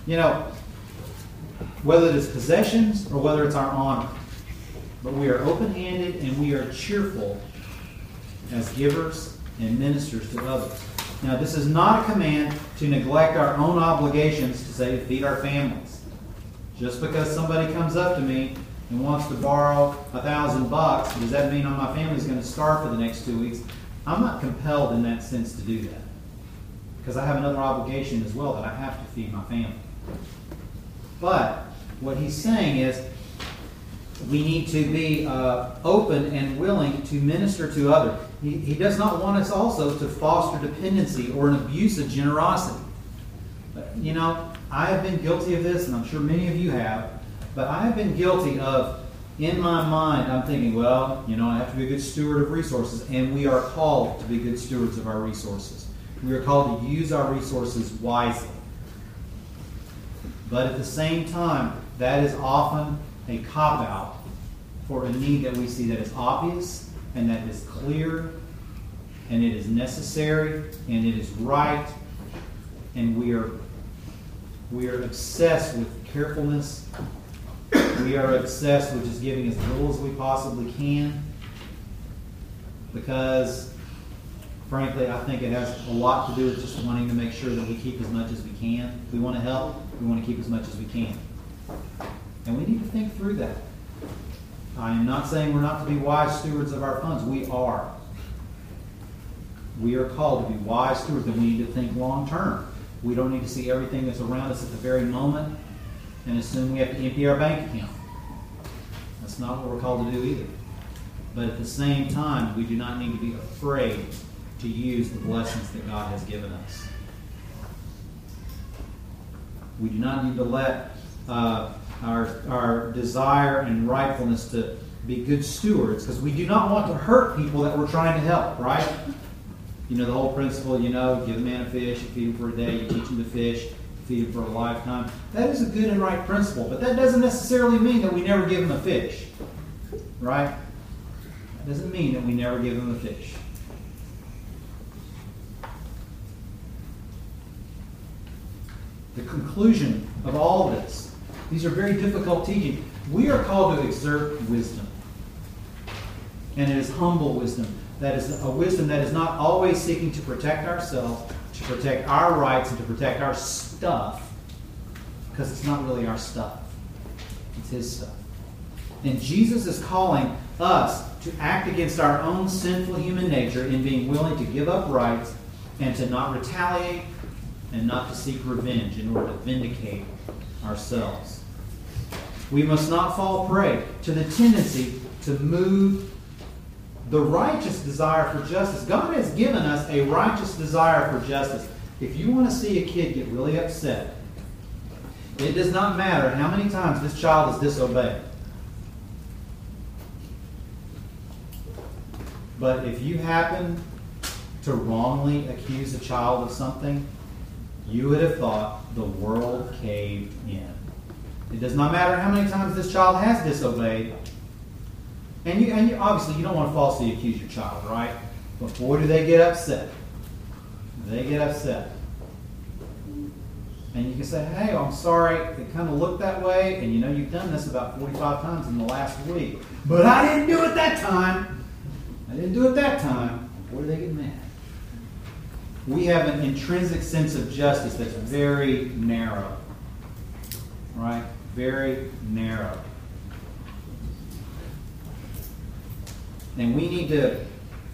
C: whether it is possessions or whether it's our honor. But we are open-handed and we are cheerful as givers and ministers to others. Now, this is not a command to neglect our own obligations to, say, feed our families. Just because somebody comes up to me and wants to borrow $1,000, does that mean my family's going to starve for the next 2 weeks? I'm not compelled in that sense to do that. Because I have another obligation as well that I have to feed my family. But what he's saying is we need to be open and willing to minister to others. He does not want us also to foster dependency or an abuse of generosity. You know, I have been guilty of this, and I'm sure many of you have, but I have been guilty of, in my mind, I'm thinking, well, you know, I have to be a good steward of resources, and we are called to be good stewards of our resources. We are called to use our resources wisely. But at the same time, that is often a cop-out for a need that we see that is obvious and that is clear and it is necessary and it is right, and we are obsessed with carefulness. We are obsessed with just giving as little as we possibly can because, frankly, I think it has a lot to do with just wanting to make sure that we keep as much as we can. If we want to help, we want to keep as much as we can. And we need to think through that. I am not saying we're not to be wise stewards of our funds. We are. We are called to be wise stewards, and we need to think long term. We don't need to see everything that's around us at the very moment and assume we have to empty our bank account. That's not what we're called to do either. But at the same time, we do not need to be afraid to use the blessings that God has given us. We do not need to let our desire and rightfulness to be good stewards, because we do not want to hurt people that we're trying to help, right? You know, the whole principle, you know, give a man a fish, you feed him for a day, you teach him to fish, you feed him for a lifetime. That is a good and right principle, but that doesn't necessarily mean that we never give him a fish, right? That doesn't mean that we never give him a fish. The conclusion of all this, these are very difficult teachings. We are called to exert wisdom. And it is humble wisdom. That is a wisdom that is not always seeking to protect ourselves, to protect our rights, and to protect our stuff. Because it's not really our stuff. It's His stuff. And Jesus is calling us to act against our own sinful human nature in being willing to give up rights and to not retaliate and not to seek revenge in order to vindicate ourselves. We must not fall prey to the tendency to move the righteous desire for justice. God has given us a righteous desire for justice. If you want to see a kid get really upset, it does not matter how many times this child is disobeyed. But if you happen to wrongly accuse a child of something, you would have thought the world caved in. It does not matter how many times this child has disobeyed. And you obviously you don't want to falsely accuse your child, right? But boy, do they get upset. They get upset. And you can say, hey, I'm sorry, it kind of looked that way, and you know you've done this about 45 times in the last week. But I didn't do it that time. I didn't do it that time. Boy, do they get mad. We have an intrinsic sense of justice that's very narrow. Right? Very narrow. And we need to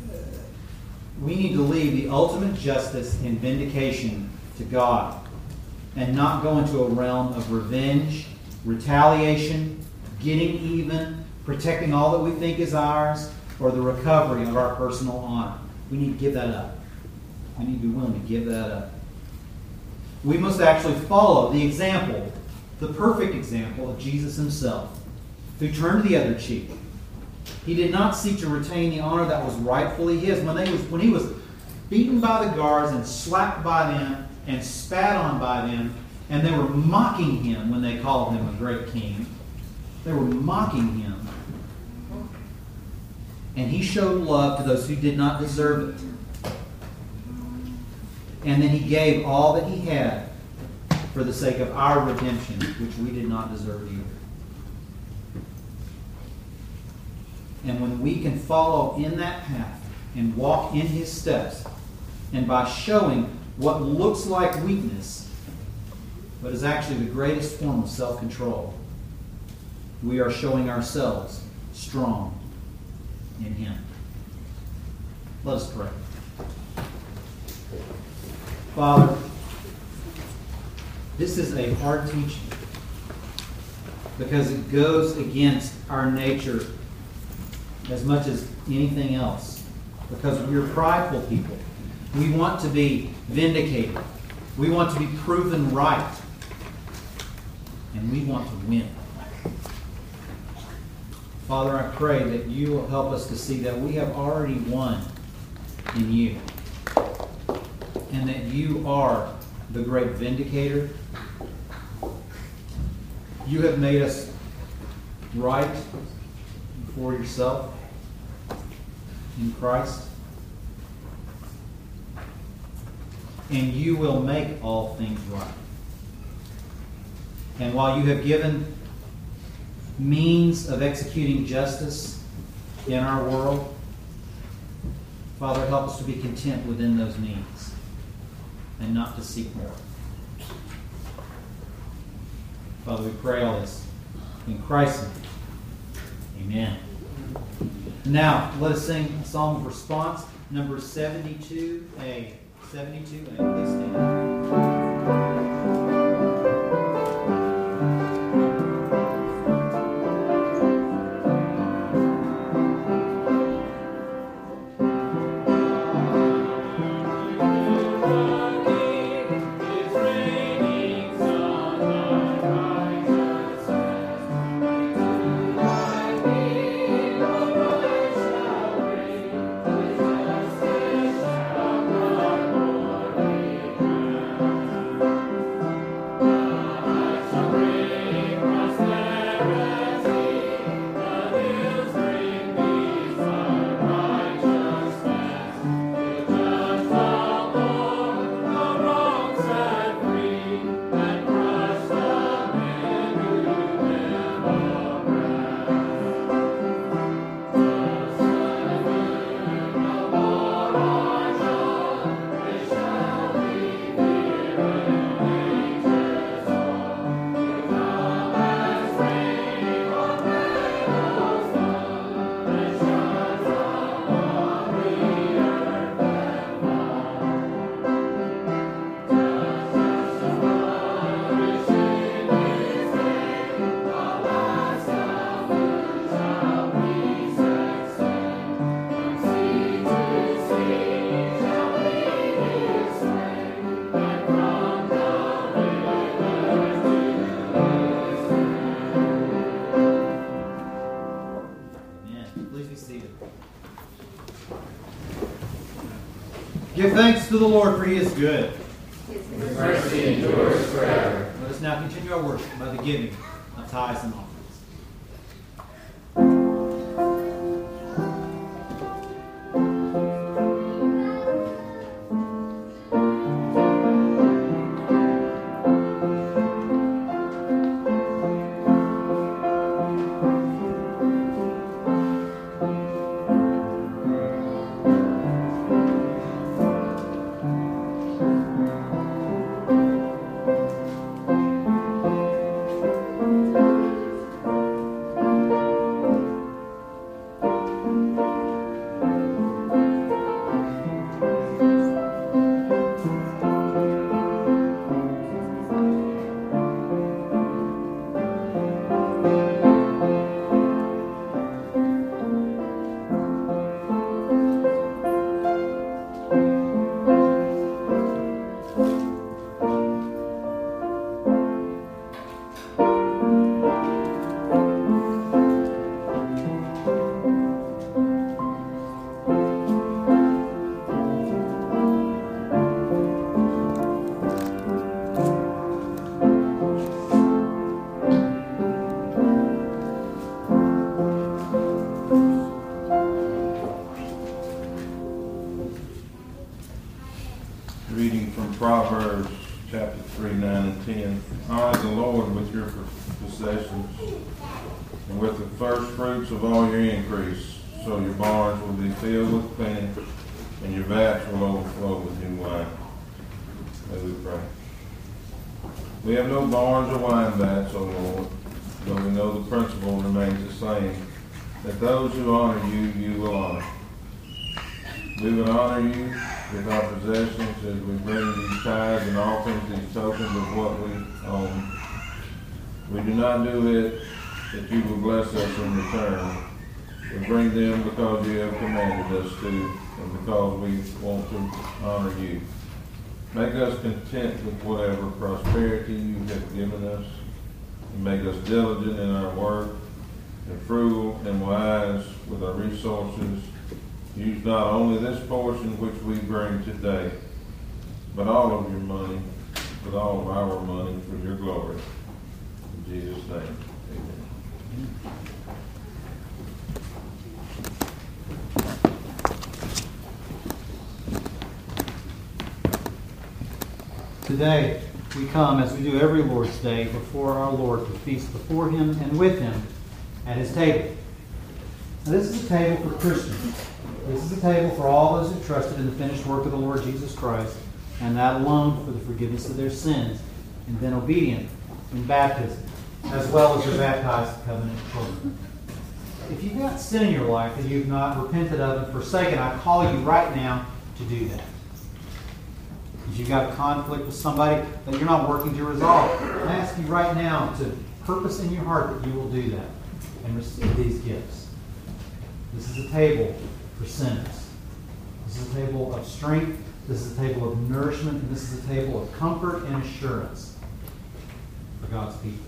C: leave the ultimate justice and vindication to God and not go into a realm of revenge, retaliation, getting even, protecting all that we think is ours, or the recovery of our personal honor. We need to give that up. We need to be willing to give that up. We must actually follow the example, the perfect example of Jesus Himself, who turned the other cheek. He did not seek to retain the honor that was rightfully His. When He was beaten by the guards and slapped by them and spat on by them, and they were mocking Him when they called Him a great king. They were mocking Him. And He showed love to those who did not deserve it. And then He gave all that He had for the sake of our redemption, which we did not deserve either. And when we can follow in that path and walk in His steps, And by showing what looks like weakness, but is actually the greatest form of self-control, we are showing ourselves strong in Him. Let us pray. Father, this is a hard teaching because it goes against our nature as much as anything else. Because we're prideful people. We want to be vindicated. We want to be proven right. And we want to win. Father, I pray that you will help us to see that we have already won in you. And that you are the great vindicator. You have made us right before yourself in Christ. And you will make all things right. And while you have given means of executing justice in our world, Father, help us to be content within those means and not to seek more. Father, we pray all this in Christ's name. Amen. Now, let us sing a song of response, number 72A. 72A, please stand. Give thanks to the Lord, for He is good.
B: His mercy endures forever.
C: Let us now continue our worship by the giving of tithes and offerings.
D: Reading from Proverbs chapter 3, 9 and 10. Honor the Lord with your possessions and with the first fruits of all your increase, so your barns will be filled with plenty and your vats will overflow with new wine. May we pray. We have no barns or wine vats, O Lord, but we know the principle remains the same, that those who honor you, you will honor. We will honor you with our possessions as we bring these tithes and offerings, these tokens of what we own. We do not do it that you will bless us in return. We bring them because you have commanded us to, and because we want to honor you. Make us content with whatever prosperity you have given us, and make us diligent in our work, and frugal and wise with our resources. Use not only this portion which we bring today, but all of your money, but all of our money for your glory. In Jesus' name, amen.
C: Today, we come, as we do every Lord's Day, before our Lord to feast before Him and with Him at His table. Now, this is a table for Christians. This is a table for all those who trusted in the finished work of the Lord Jesus Christ, and that alone for the forgiveness of their sins, and been obedient in baptism, as well as the baptized covenant children. If you've got sin in your life that you've not repented of and forsaken, I call you right now to do that. If you've got a conflict with somebody that you're not working to resolve, I ask you right now to purpose in your heart that you will do that and receive these gifts. This is a table for sinners. This is a table of strength. This is a table of nourishment. And this is a table of comfort and assurance for God's people.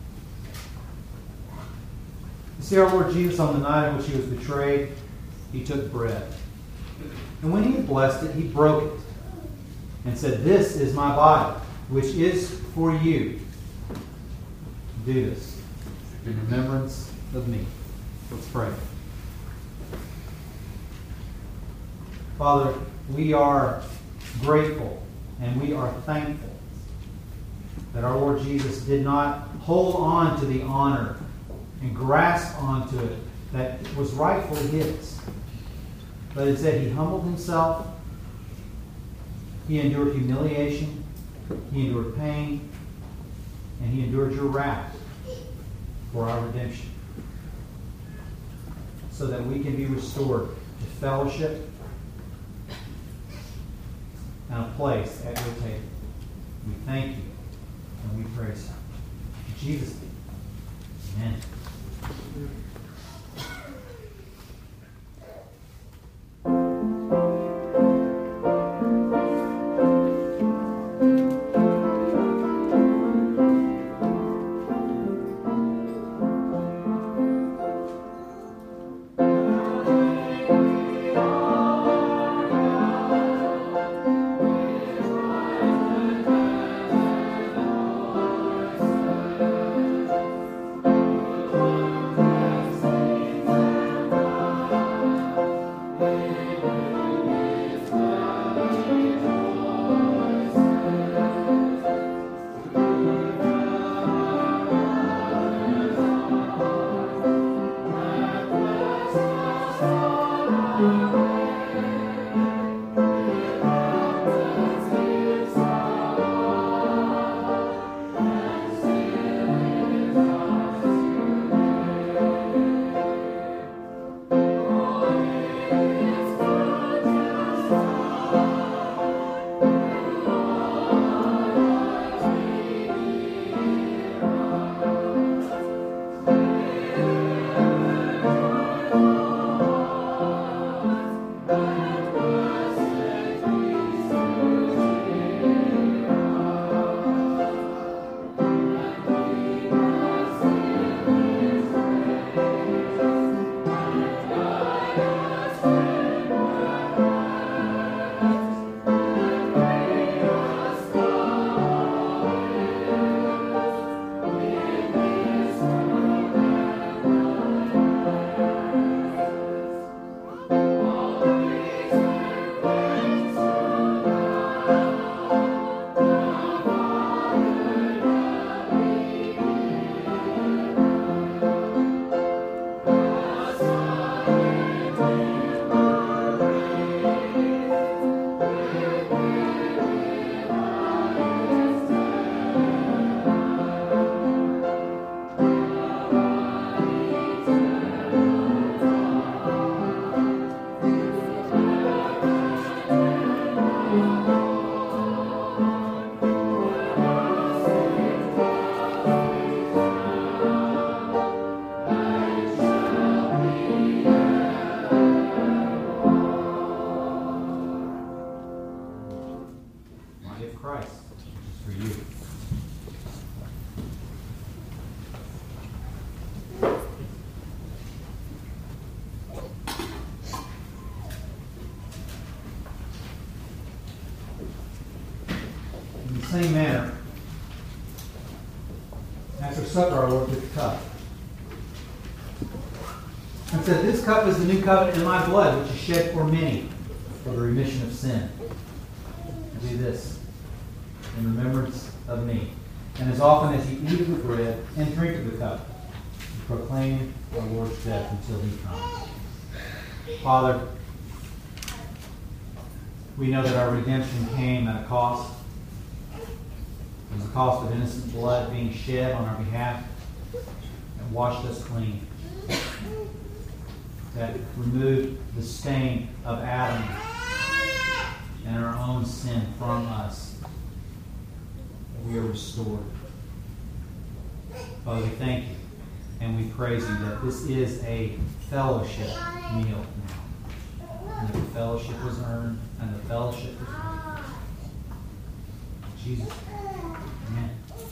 C: You see, our Lord Jesus, on the night in which He was betrayed, He took bread. And when He had blessed it, He broke it and said, "This is my body, which is for you. Do this in remembrance of me." Let's pray. Father, we are grateful and we are thankful that our Lord Jesus did not hold on to the honor and grasp onto it that was rightfully His, but instead He humbled Himself. He endured humiliation, He endured pain, and He endured your wrath for our redemption, so that we can be restored to fellowship and a place at your table. We thank you and we praise you. In Jesus' name, amen. After supper, our Lord took the cup and said, "This cup is the new covenant in my blood, which is shed for many for the remission of sin. And do this in remembrance of me. And as often as you eat of the bread and drink of the cup, you proclaim our Lord's death until he comes." Father, we know that our redemption came at a cost. It was the cost of innocent blood being shed on our behalf and washed us clean. That removed the stain of Adam and our own sin from us. We are restored. Father, we thank you and we praise you that this is a fellowship meal now. And that the fellowship was earned and the fellowship was earned. In Jesus' name. Amen.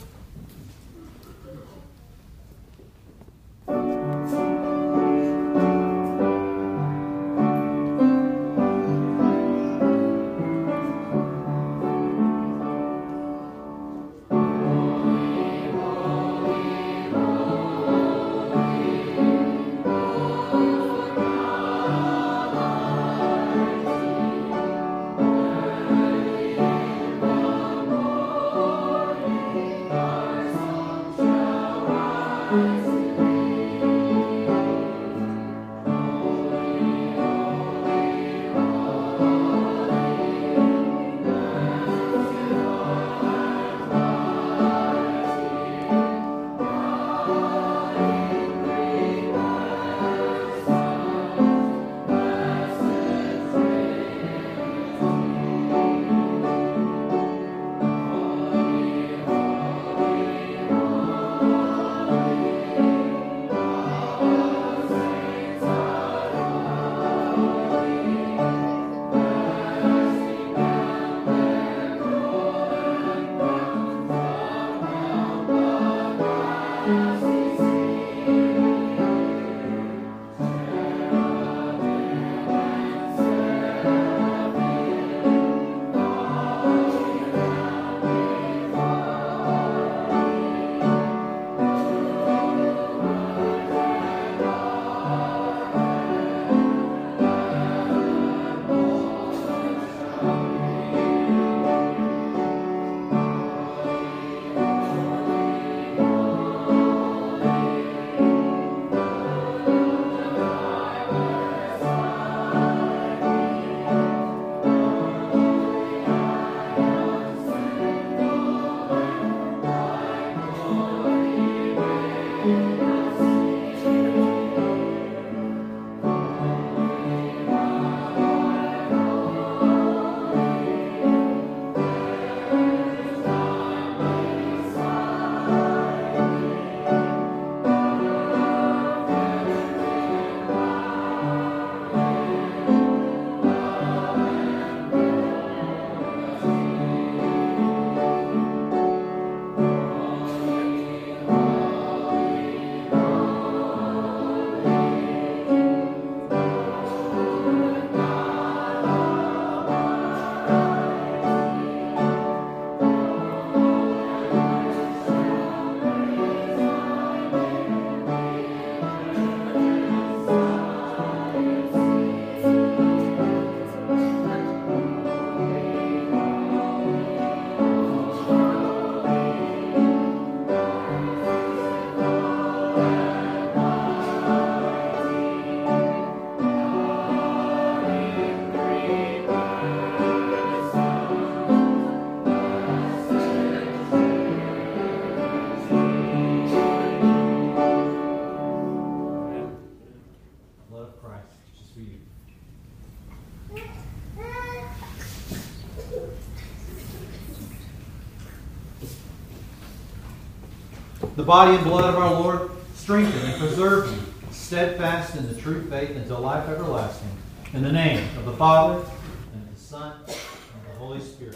C: The body and blood of our Lord strengthen and preserve you, steadfast in the true faith until life everlasting. In the name of the Father, and of the Son, and of the Holy Spirit.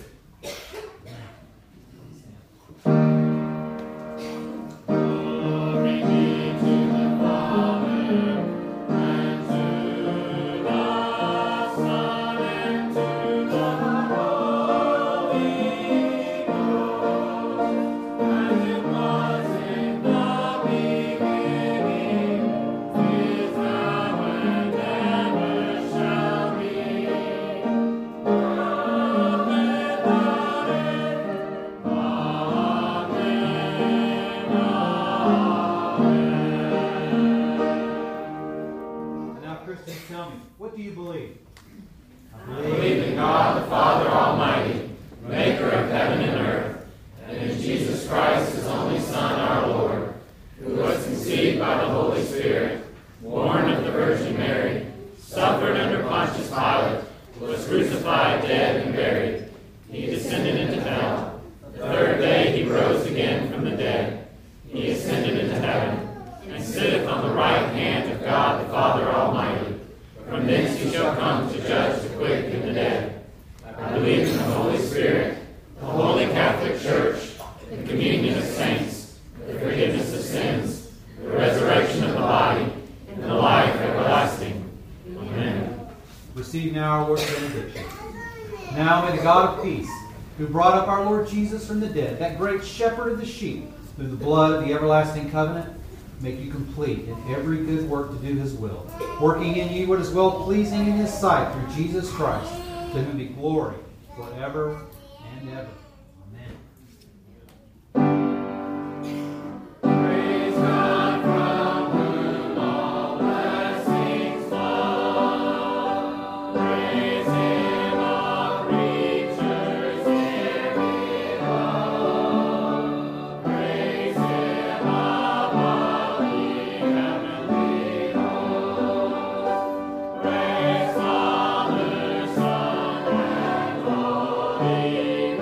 B: In his only Son, our Lord, who was conceived by the Holy Spirit, born of the Virgin Mary, suffered under Pontius Pilate, was crucified, dead, and buried. He descended into hell. The third day he rose again from the dead. He ascended into heaven, and sitteth on the right hand of God the Father Almighty. From thence he shall come to judge the quick and the dead. I believe in the Holy Spirit, the Holy Catholic Church, the communion of saints, the forgiveness of sins, the resurrection of the body, and the life everlasting. Amen.
C: Receive now our Lord's benediction. Now may the God of peace, who brought up our Lord Jesus from the dead, that great shepherd of the sheep, through the blood of the everlasting covenant, make you complete in every good work to do his will, working in you what is well-pleasing in his sight through Jesus Christ, to whom be glory forever and ever.
B: Praise God from whom all blessings flow. Praise him, all creatures here below. Praise him above all ye heavenly hosts. Praise Father, Son, and Holy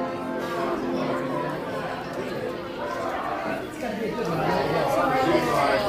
D: Sorry.